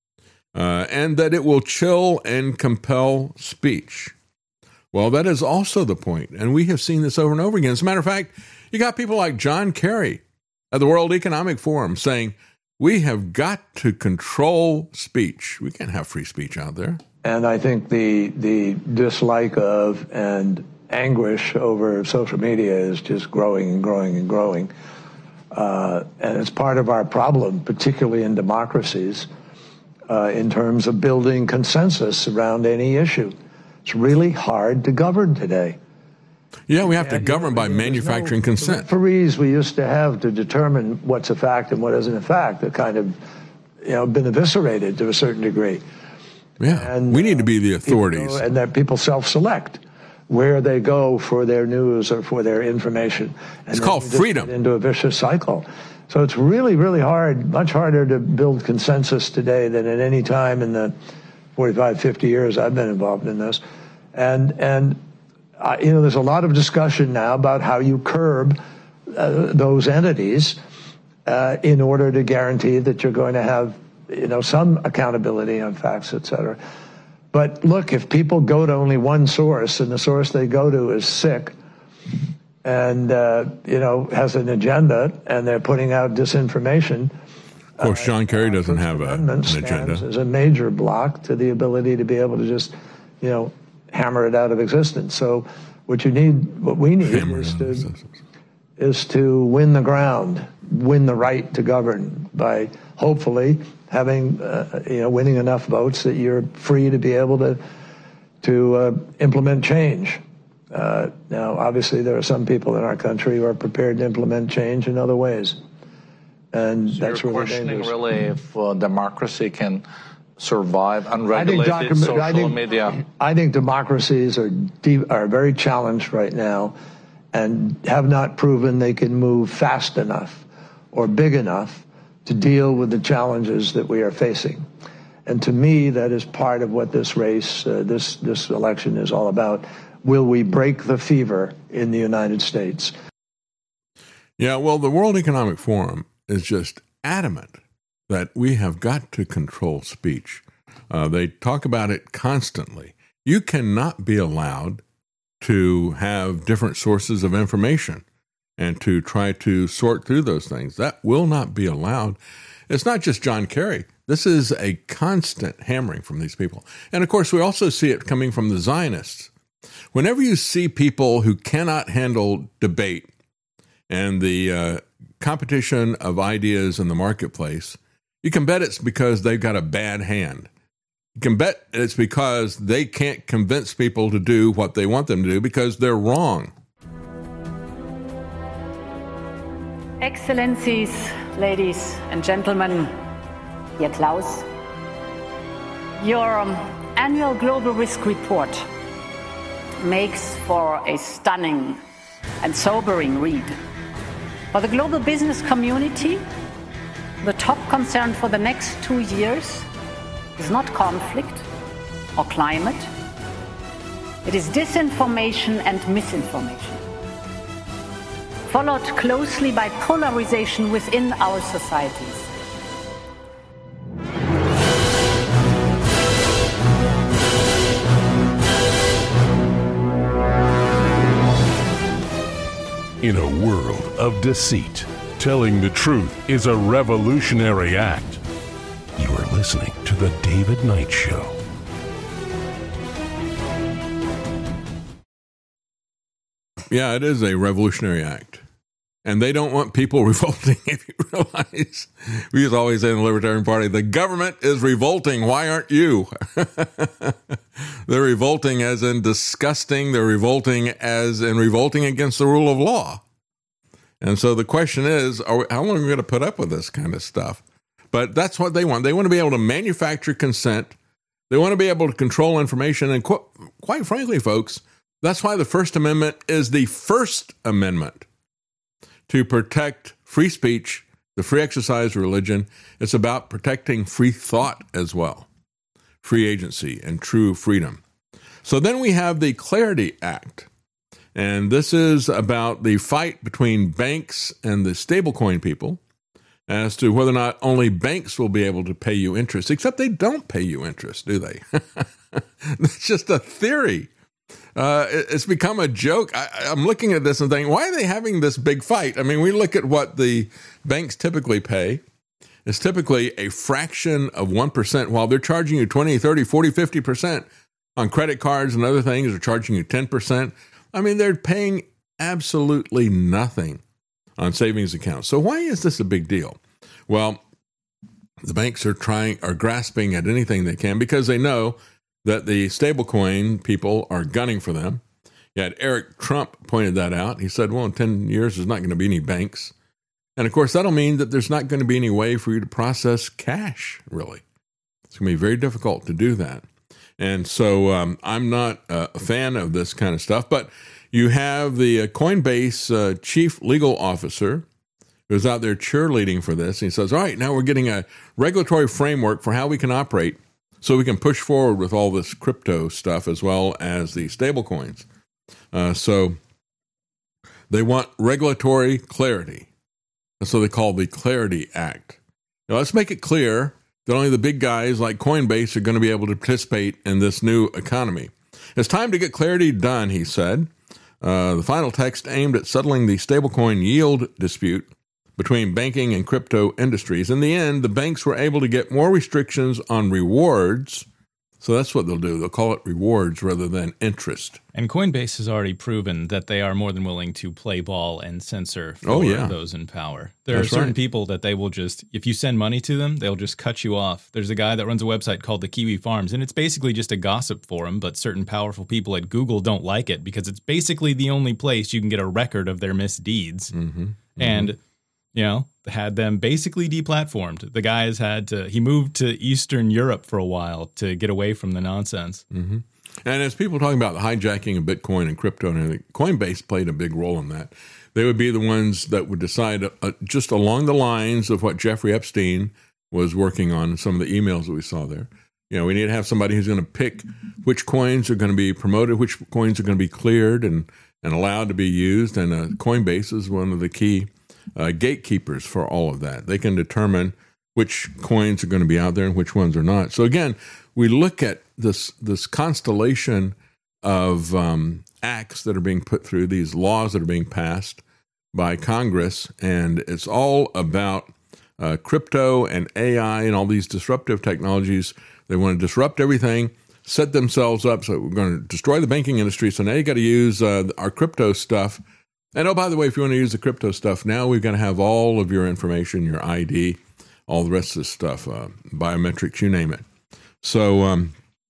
And that it will chill and compel speech. Well, that is also the point. And we have seen this over and over again. As a matter of fact, you got people like John Kerry at the World Economic Forum saying, we have got to control speech. We can't have free speech out there. And I think the dislike of and anguish over social media is just growing and growing and growing. And it's part of our problem, particularly in democracies, in terms of building consensus around any issue. It's really hard to govern today. Yeah, we have to govern by manufacturing consent. Referees we used to have to determine what's a fact and what isn't a fact have kind of, been eviscerated to a certain degree. Yeah, and we need to be the authorities. And that people self-select where they go for their news or for their information. And it's called freedom. Into a vicious cycle. So it's really, really hard, much harder to build consensus today than at any time in the 45, 50 years I've been involved in this. And there's a lot of discussion now about how you curb those entities in order to guarantee that you're going to have, some accountability on facts, et cetera. But look, if people go to only one source and the source they go to is sick and, has an agenda and they're putting out disinformation. Of course, John Kerry doesn't have an agenda. There's a major block to the ability to be able to just, hammer it out of existence. So what we need is to win the ground, win the right to govern by hopefully having, winning enough votes that you're free to be able to implement change. Now, obviously, there are some people in our country who are prepared to implement change in other ways. And so that's you're really questioning dangerous. really if democracy can survive unregulated social media. I think democracies are very challenged right now and have not proven they can move fast enough or big enough to deal with the challenges that we are facing. And to me, that is part of what this race, this election is all about. Will we break the fever in the United States? Yeah, well, the World Economic Forum is just adamant that we have got to control speech. They talk about it constantly. You cannot be allowed to have different sources of information and to try to sort through those things. That will not be allowed. It's not just John Kerry. This is a constant hammering from these people. And of course, we also see it coming from the Zionists. Whenever you see people who cannot handle debate and the competition of ideas in the marketplace, you can bet it's because they've got a bad hand. You can bet it's because they can't convince people to do what they want them to do because they're wrong. Excellencies, ladies and gentlemen, dear Klaus, your annual global risk report makes for a stunning and sobering read. For the global business community, the top concern for the next 2 years is not conflict or climate. It is disinformation and misinformation, followed closely by polarization within our societies. In a world of deceit, telling the truth is a revolutionary act. You are listening to The David Knight Show. Yeah, it is a revolutionary act. And they don't want people revolting, if you realize. We used to always say in the Libertarian Party, the government is revolting. Why aren't you? They're revolting as in disgusting. They're revolting as in revolting against the rule of law. And so the question is, how long are we going to put up with this kind of stuff? But that's what they want. They want to be able to manufacture consent. They want to be able to control information. And quite frankly, folks, that's why the First Amendment is the First Amendment to protect free speech, the free exercise of religion. It's about protecting free thought as well, free agency and true freedom. So then we have the Clarity Act. And this is about the fight between banks and the stablecoin people as to whether or not only banks will be able to pay you interest, except they don't pay you interest, do they? It's just a theory. It's become a joke. I'm looking at this and thinking, why are they having this big fight? I mean, we look at what the banks typically pay. It's typically a fraction of 1%, while they're charging you 20, 30, 40, 50% on credit cards and other things. They're charging you 10%. I mean, they're paying absolutely nothing on savings accounts. So why is this a big deal? Well, the banks are grasping at anything they can because they know that the stablecoin people are gunning for them. Yet Eric Trump pointed that out. He said, well, in 10 years, there's not going to be any banks. And of course, that'll mean that there's not going to be any way for you to process cash, really. It's going to be very difficult to do that. And so I'm not a fan of this kind of stuff, but you have the Coinbase chief legal officer who's out there cheerleading for this. And he says, all right, now we're getting a regulatory framework for how we can operate so we can push forward with all this crypto stuff as well as the stable coins. So they want regulatory clarity. That's what they call the Clarity Act. Now, let's make it clear that only the big guys like Coinbase are going to be able to participate in this new economy. It's time to get clarity done, he said. The final text aimed at settling the stablecoin yield dispute between banking and crypto industries. In the end, the banks were able to get more restrictions on rewards. So that's what they'll do. They'll call it rewards rather than interest. And Coinbase has already proven that they are more than willing to play ball and censor for those in power. There are certain people that they will just, if you send money to them, they'll just cut you off. There's a guy that runs a website called the Kiwi Farms, and it's basically just a gossip forum, but certain powerful people at Google don't like it because it's basically the only place you can get a record of their misdeeds. And had them basically deplatformed. The guy he moved to Eastern Europe for a while to get away from the nonsense. And as people talking about the hijacking of Bitcoin and crypto and everything, Coinbase played a big role in that. They would be the ones that would decide just along the lines of what Jeffrey Epstein was working on, some of the emails that we saw there. We need to have somebody who's going to pick which coins are going to be promoted, which coins are going to be cleared and allowed to be used. And Coinbase is one of the key gatekeepers for all of that. They can determine which coins are going to be out there and which ones are not. So again, we look at this constellation of acts that are being put through, these laws that are being passed by Congress, and it's all about crypto and AI and all these disruptive technologies. They want to disrupt everything, set themselves up. So we're going to destroy the banking industry. So now you got to use our crypto stuff. And by the way, if you want to use the crypto stuff, now we've got to have all of your information, your ID, all the rest of this stuff, biometrics, you name it. So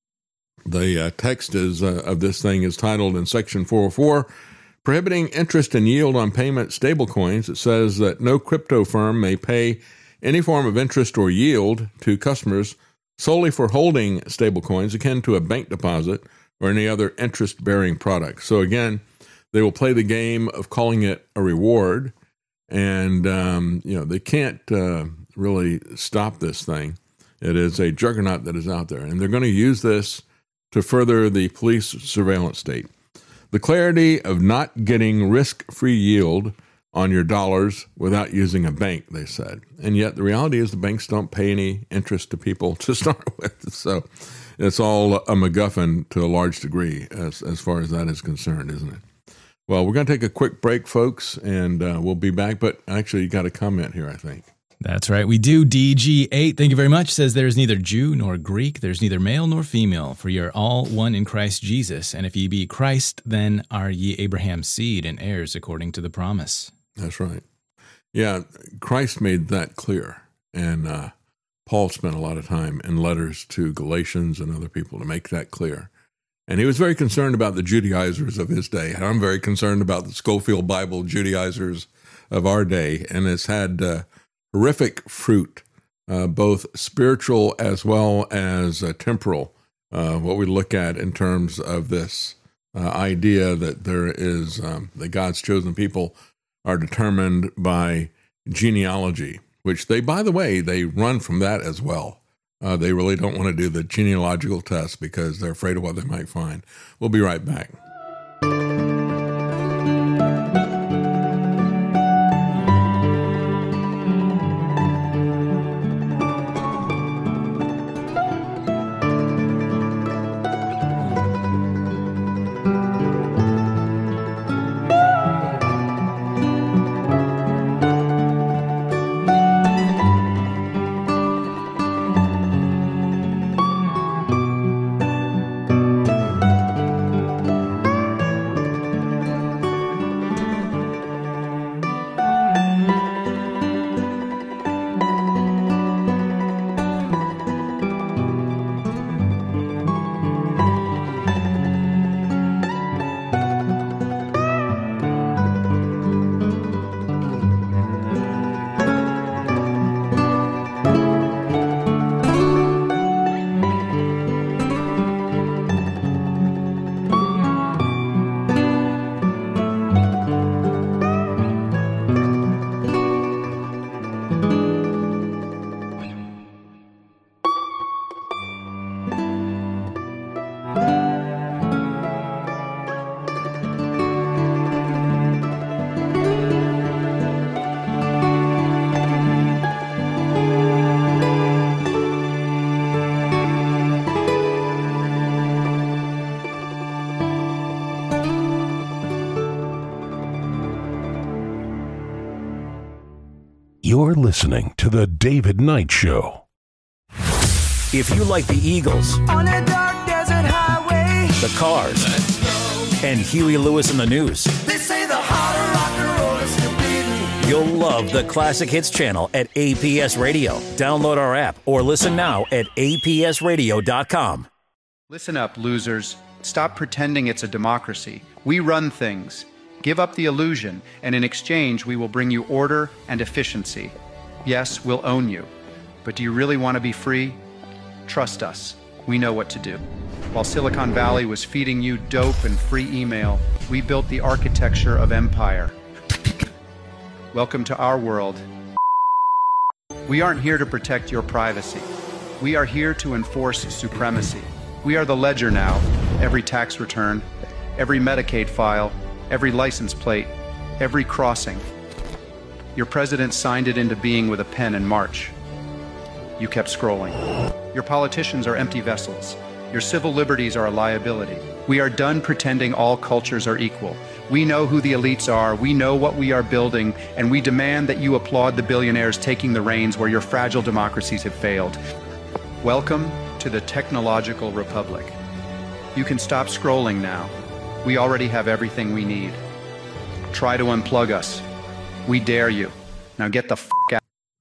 the text of this thing is titled in Section 404, Prohibiting Interest and Yield on Payment Stablecoins. It says that no crypto firm may pay any form of interest or yield to customers solely for holding stablecoins akin to a bank deposit or any other interest-bearing product. So again, they will play the game of calling it a reward, and they can't really stop this thing. It is a juggernaut that is out there, and they're going to use this to further the police surveillance state. The clarity of not getting risk-free yield on your dollars without using a bank, they said. And yet the reality is the banks don't pay any interest to people to start with. So it's all a MacGuffin to a large degree as far as that is concerned, isn't it? Well, we're going to take a quick break, folks, and we'll be back. But actually, you got a comment here, I think. That's right. We do. DG8, thank you very much, says there is neither Jew nor Greek. There's neither male nor female, for ye are all one in Christ Jesus. And if ye be Christ, then are ye Abraham's seed and heirs according to the promise. That's right. Yeah, Christ made that clear. And Paul spent a lot of time in letters to Galatians and other people to make that clear. And he was very concerned about the Judaizers of his day. And I'm very concerned about the Scofield Bible Judaizers of our day. And it's had horrific fruit, both spiritual as well as temporal, what we look at in terms of this idea that there is, that God's chosen people are determined by genealogy, which they, by the way, they run from that as well. They really don't want to do the genealogical test because they're afraid of what they might find. We'll be right back. You're listening to The David Knight Show. If you like the Eagles, on a dark desert highway, the Cars, and Huey Lewis in the News, they say the heart of rock and roll is still beating. You'll love the Classic Hits channel at APS Radio. Download our app or listen now at apsradio.com. Listen up, losers. Stop pretending it's a democracy. We run things. Give up the illusion, and in exchange, we will bring you order and efficiency. Yes, we'll own you. But do you really want to be free? Trust us. We know what to do. While Silicon Valley was feeding you dope and free email, we built the architecture of empire. Welcome to our world. We aren't here to protect your privacy. We are here to enforce supremacy. We are the ledger now. Every tax return, every Medicaid file, every license plate, every crossing. Your president signed it into being with a pen in March. You kept scrolling. Your politicians are empty vessels. Your civil liberties are a liability. We are done pretending all cultures are equal. We know who the elites are, we know what we are building, and we demand that you applaud the billionaires taking the reins where your fragile democracies have failed. Welcome to the technological republic. You can stop scrolling now. We already have everything we need. Try to unplug us. We dare you. Now get the f*** out.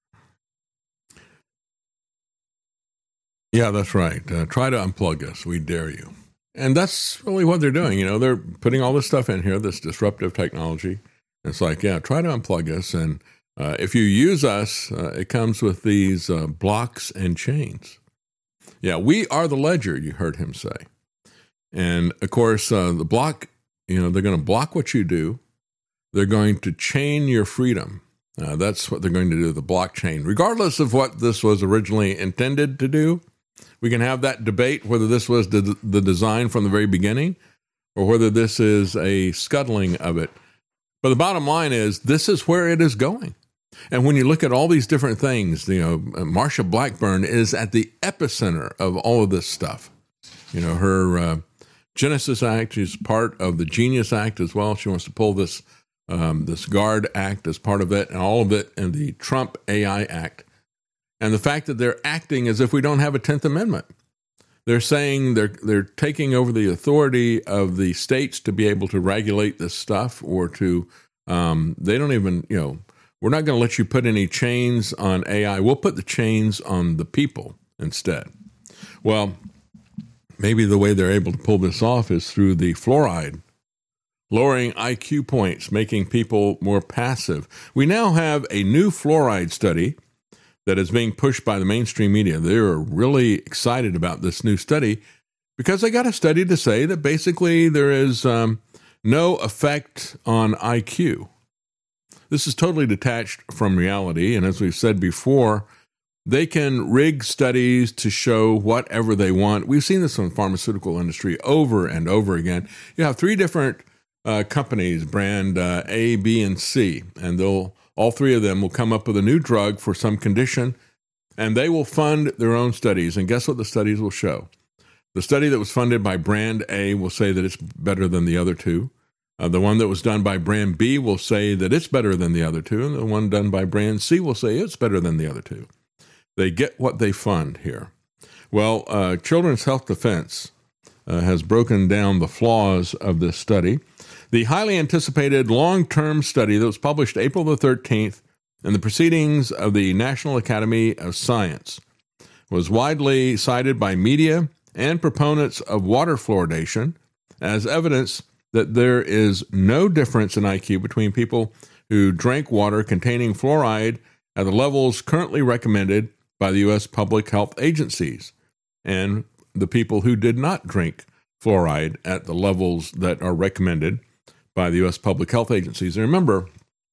Yeah, that's right. Try to unplug us. We dare you. And that's really what they're doing. You know, they're putting all this stuff in here, this disruptive technology. It's like, yeah, try to unplug us. And if you use us, it comes with these blocks and chains. Yeah, we are the ledger, you heard him say. And, of course, the block, you know, they're going to block what you do. They're going to chain your freedom. That's what they're going to do, the blockchain. Regardless of what this was originally intended to do, we can have that debate whether this was the design from the very beginning or whether this is a scuttling of it. But the bottom line is this is where it is going. And when you look at all these different things, you know, Marsha Blackburn is at the epicenter of all of this stuff. You know, her Genesis Act is part of the Genius Act as well. She wants to pull this GUARD Act as part of it, and all of it in the Trump AI Act. And the fact that they're acting as if we don't have a 10th Amendment. They're saying they're taking over the authority of the states to be able to regulate this stuff, or to, they don't even, we're not going to let you put any chains on AI. We'll put the chains on the people instead. Well, maybe the way they're able to pull this off is through the fluoride, lowering IQ points, making people more passive. We now have a new fluoride study that is being pushed by the mainstream media. They're really excited about this new study because they got a study to say that basically there is no effect on IQ. This is totally detached from reality, and as we've said before, they can rig studies to show whatever they want. We've seen this in the pharmaceutical industry over and over again. You have three different companies, brand A, B, and C, and all three of them will come up with a new drug for some condition, and they will fund their own studies. And guess what the studies will show? The study that was funded by brand A will say that it's better than the other two. The one that was done by brand B will say that it's better than the other two, and the one done by brand C will say it's better than the other two. They get what they fund here. Well, Children's Health Defense has broken down the flaws of this study. The highly anticipated long-term study that was published April the 13th in the Proceedings of the National Academy of Science was widely cited by media and proponents of water fluoridation as evidence that there is no difference in IQ between people who drank water containing fluoride at the levels currently recommended by the U.S. public health agencies and the people who did not drink fluoride at the levels that are recommended by the U.S. public health agencies. And remember,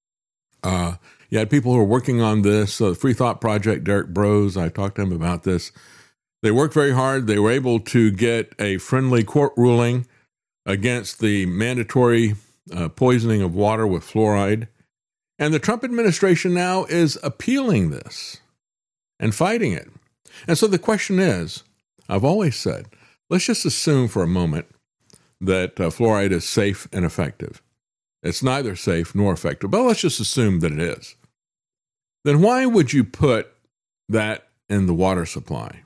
you had people who were working on this, the Free Thought Project, Derek Bros, I talked to him about this. They worked very hard. They were able to get a friendly court ruling against the mandatory poisoning of water with fluoride. And the Trump administration now is appealing this and fighting it. And so the question is, I've always said, let's just assume for a moment that fluoride is safe and effective. It's neither safe nor effective, but let's just assume that it is. Then why would you put that in the water supply?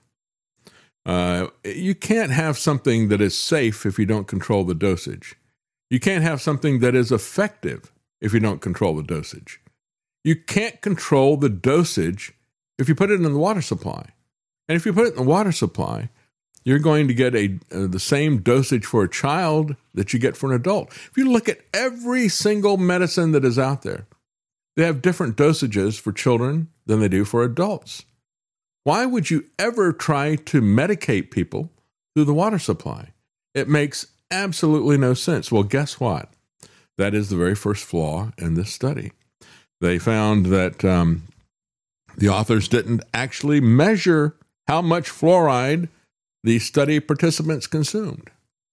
You can't have something that is safe if you don't control the dosage. You can't have something that is effective if you don't control the dosage. You can't control the dosage if you put it in the water supply. And if you put it in the water supply, you're going to get the same dosage for a child that you get for an adult. If you look at every single medicine that is out there, they have different dosages for children than they do for adults. Why would you ever try to medicate people through the water supply? It makes absolutely no sense. Well, guess what? That is the very first flaw in this study. They found that the authors didn't actually measure how much fluoride the study participants consumed.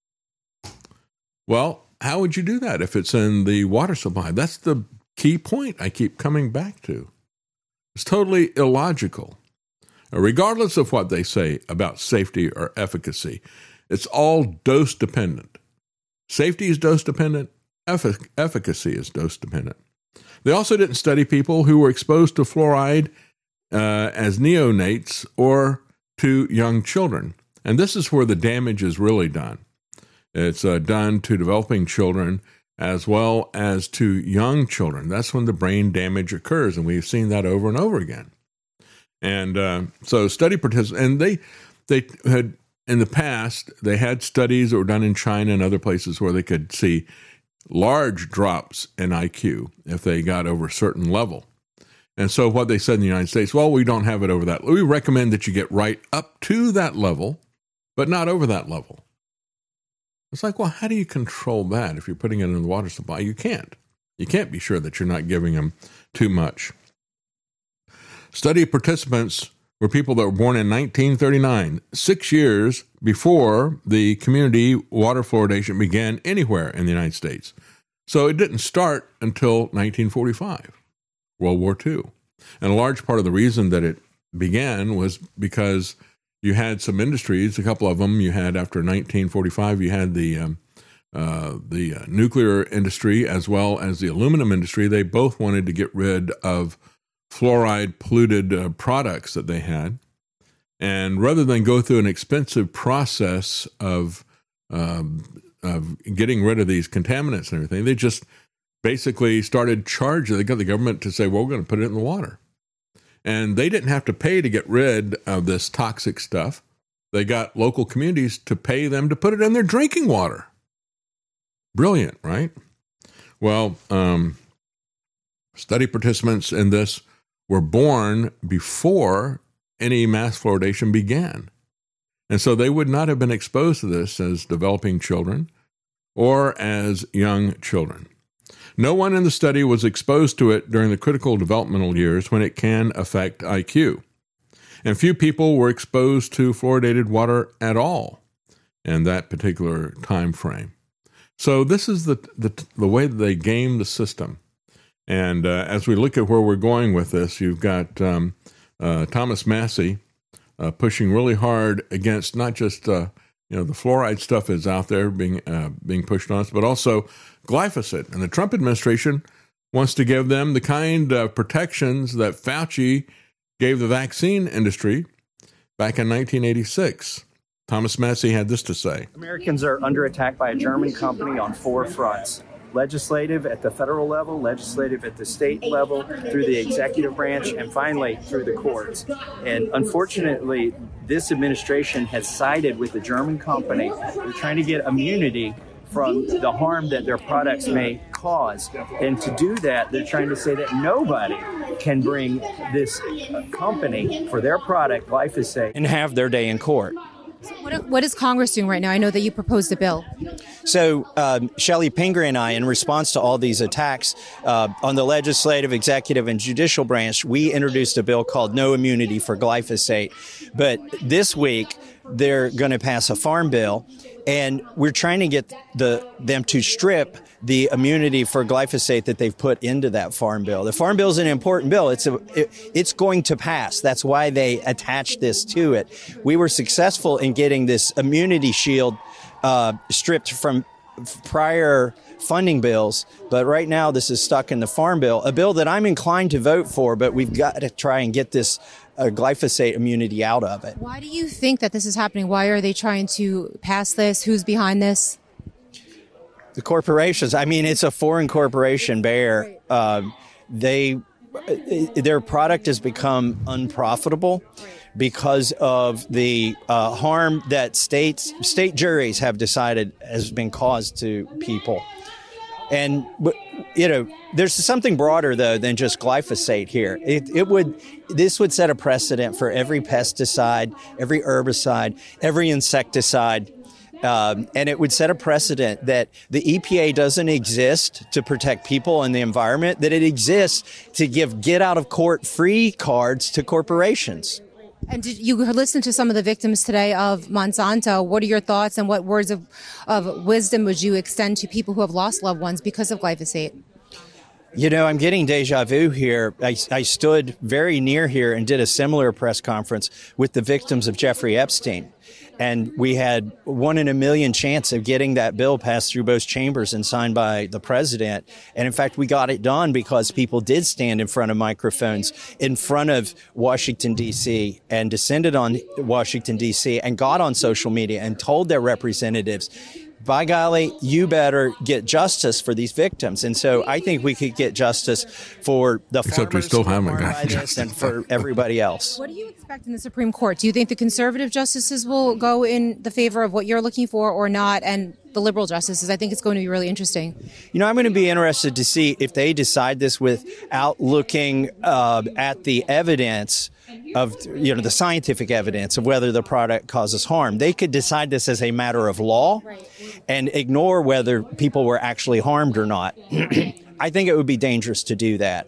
Well, how would you do that if it's in the water supply? That's the key point I keep coming back to. It's totally illogical. Regardless of what they say about safety or efficacy, it's all dose dependent. Safety is dose dependent. Efficacy is dose dependent. They also didn't study people who were exposed to fluoride as neonates or to young children. And this is where the damage is really done. It's done to developing children as well as to young children. That's when the brain damage occurs, and we've seen that over and over again. And so study participants, and they had, in the past, they had studies that were done in China and other places where they could see large drops in IQ if they got over a certain level. And so what they said in the United States, well, we don't have it over that. We recommend that you get right up to that level, but not over that level. It's like, well, how do you control that if you're putting it in the water supply? You can't. You can't be sure that you're not giving them too much. Study participants were people that were born in 1939, 6 years before the community water fluoridation began anywhere in the United States. So it didn't start until 1945, World War II. And a large part of the reason that it began was because you had some industries, a couple of them. You had after 1945, you had the nuclear industry as well as the aluminum industry. They both wanted to get rid of fluoride polluted products that they had. And rather than go through an expensive process of getting rid of these contaminants and everything, they just basically started charging. They got the government to say, well, we're going to put it in the water. And they didn't have to pay to get rid of this toxic stuff. They got local communities to pay them to put it in their drinking water. Brilliant, right? Well, study participants in this were born before any mass fluoridation began. And so they would not have been exposed to this as developing children or as young children. No one in the study was exposed to it during the critical developmental years when it can affect IQ. And few people were exposed to fluoridated water at all in that particular time frame. So this is the way that they game the system. And as we look at where we're going with this, you've got Thomas Massie pushing really hard against not just the fluoride stuff is out there being pushed on us, but also glyphosate. And the Trump administration wants to give them the kind of protections that Fauci gave the vaccine industry back in 1986. Thomas Massie had this to say. Americans are under attack by a German company on 4 fronts. Legislative at the federal level, legislative at the state level, through the executive branch, and finally through the courts. And unfortunately, this administration has sided with the German company. They're trying to get immunity from the harm that their products may cause. And to do that, they're trying to say that nobody can bring this company for their product, glyphosate, and have their day in court. What is Congress doing right now? I know that you proposed a bill. So Shelley Pinger and I, in response to all these attacks on the legislative, executive, and judicial branch, we introduced a bill called No Immunity for Glyphosate. But this week, they're going to pass a farm bill, and we're trying to get them to strip the immunity for glyphosate that they've put into that farm bill. The farm bill is an important bill. It's going to pass. That's why they attached this to it. We were successful in getting this immunity shield stripped from prior funding bills, but right now this is stuck in the farm bill, a bill that I'm inclined to vote for, but we've got to try and get this glyphosate immunity out of it. Why do you think that this is happening? Why are they trying to pass this? Who's behind this? The corporations. I mean, it's a foreign corporation, Bayer. Their product has become unprofitable because of the harm that state juries have decided has been caused to people. And, there's something broader, though, than just glyphosate here. This would set a precedent for every pesticide, every herbicide, every insecticide. And it would set a precedent that the EPA doesn't exist to protect people and the environment, that it exists to give get-out-of-court-free cards to corporations. And did you listen to some of the victims today of Monsanto? What are your thoughts, and what words of wisdom would you extend to people who have lost loved ones because of glyphosate? I'm getting deja vu here. I stood very near here and did a similar press conference with the victims of Jeffrey Epstein. And we had 1 in a million chance of getting that bill passed through both chambers and signed by the president. And in fact, we got it done because people did stand in front of microphones in front of Washington, D.C. and descended on Washington, D.C. and got on social media and told their representatives, by golly, you better get justice for these victims. And so I think we could get justice for the farmers we still haven't got justice, and for everybody else. What do you expect in the Supreme Court? Do you think the conservative justices will go in the favor of what you're looking for or not? And the liberal justices? I think it's going to be really interesting. I'm going to be interested to see if they decide this without looking at the evidence of, the scientific evidence of whether the product causes harm. They could decide this as a matter of law and ignore whether people were actually harmed or not. I think it would be dangerous to do that.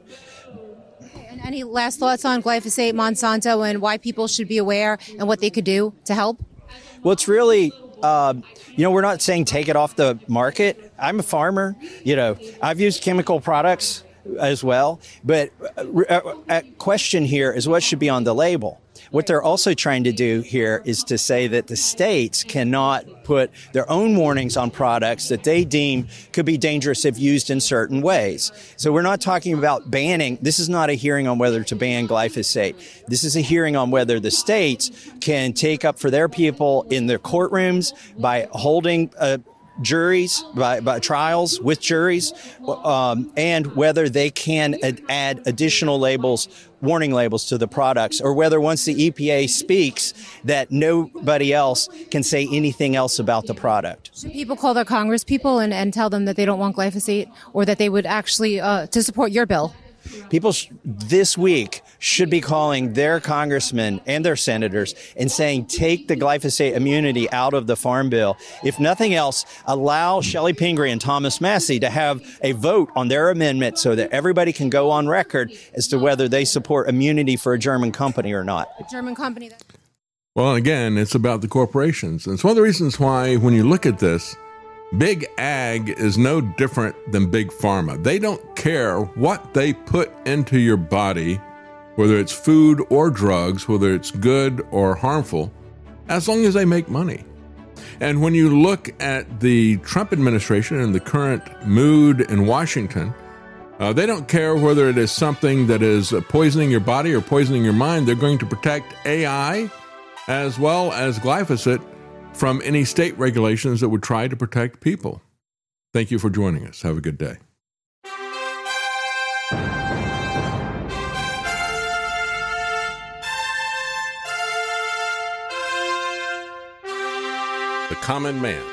And any last thoughts on glyphosate, Monsanto, and why people should be aware and what they could do to help? Well, it's really, we're not saying take it off the market. I'm a farmer. I've used chemical products as well. But a question here is what should be on the label. What they're also trying to do here is to say that the states cannot put their own warnings on products that they deem could be dangerous if used in certain ways. So we're not talking about banning. This is not a hearing on whether to ban glyphosate. This is a hearing on whether the states can take up for their people in their courtrooms by holding juries, by trials with juries, and whether they can add additional labels, warning labels to the products, or whether once the EPA speaks that nobody else can say anything else about the product. Should people call their Congress people and tell them that they don't want glyphosate, or that they would actually to support your bill? People this week should be calling their congressmen and their senators and saying, take the glyphosate immunity out of the Farm Bill. If nothing else, allow Shelley Pingree and Thomas Massie to have a vote on their amendment so that everybody can go on record as to whether they support immunity for a German company or not. A German company. Well, again, it's about the corporations. And it's one of the reasons why when you look at this, Big Ag is no different than Big Pharma. They don't care what they put into your body, whether it's food or drugs, whether it's good or harmful, as long as they make money. And when you look at the Trump administration and the current mood in Washington, they don't care whether it is something that is poisoning your body or poisoning your mind. They're going to protect AI as well as glyphosate from any state regulations that would try to protect people. Thank you for joining us. Have a good day. The Common Man.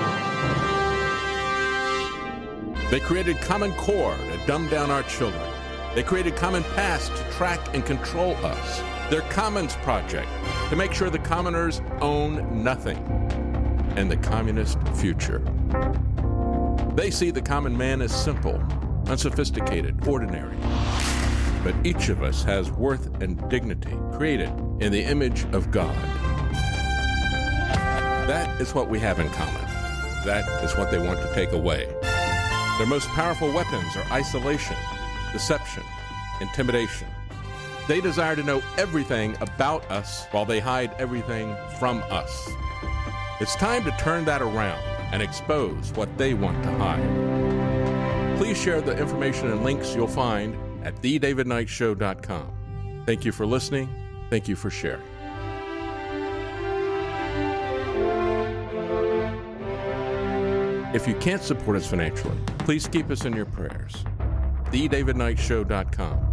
They created Common Core to dumb down our children. They created Common Pass to track and control us. Their Commons Project to make sure the commoners own nothing. And the communist future. They see the common man as simple, unsophisticated, ordinary. But each of us has worth and dignity, created in the image of God. That is what we have in common. That is what they want to take away. Their most powerful weapons are isolation, deception, intimidation. They desire to know everything about us while they hide everything from us. It's time to turn that around and expose what they want to hide. Please share the information and links you'll find at thedavidknightshow.com. Thank you for listening. Thank you for sharing. If you can't support us financially, please keep us in your prayers. thedavidknightshow.com.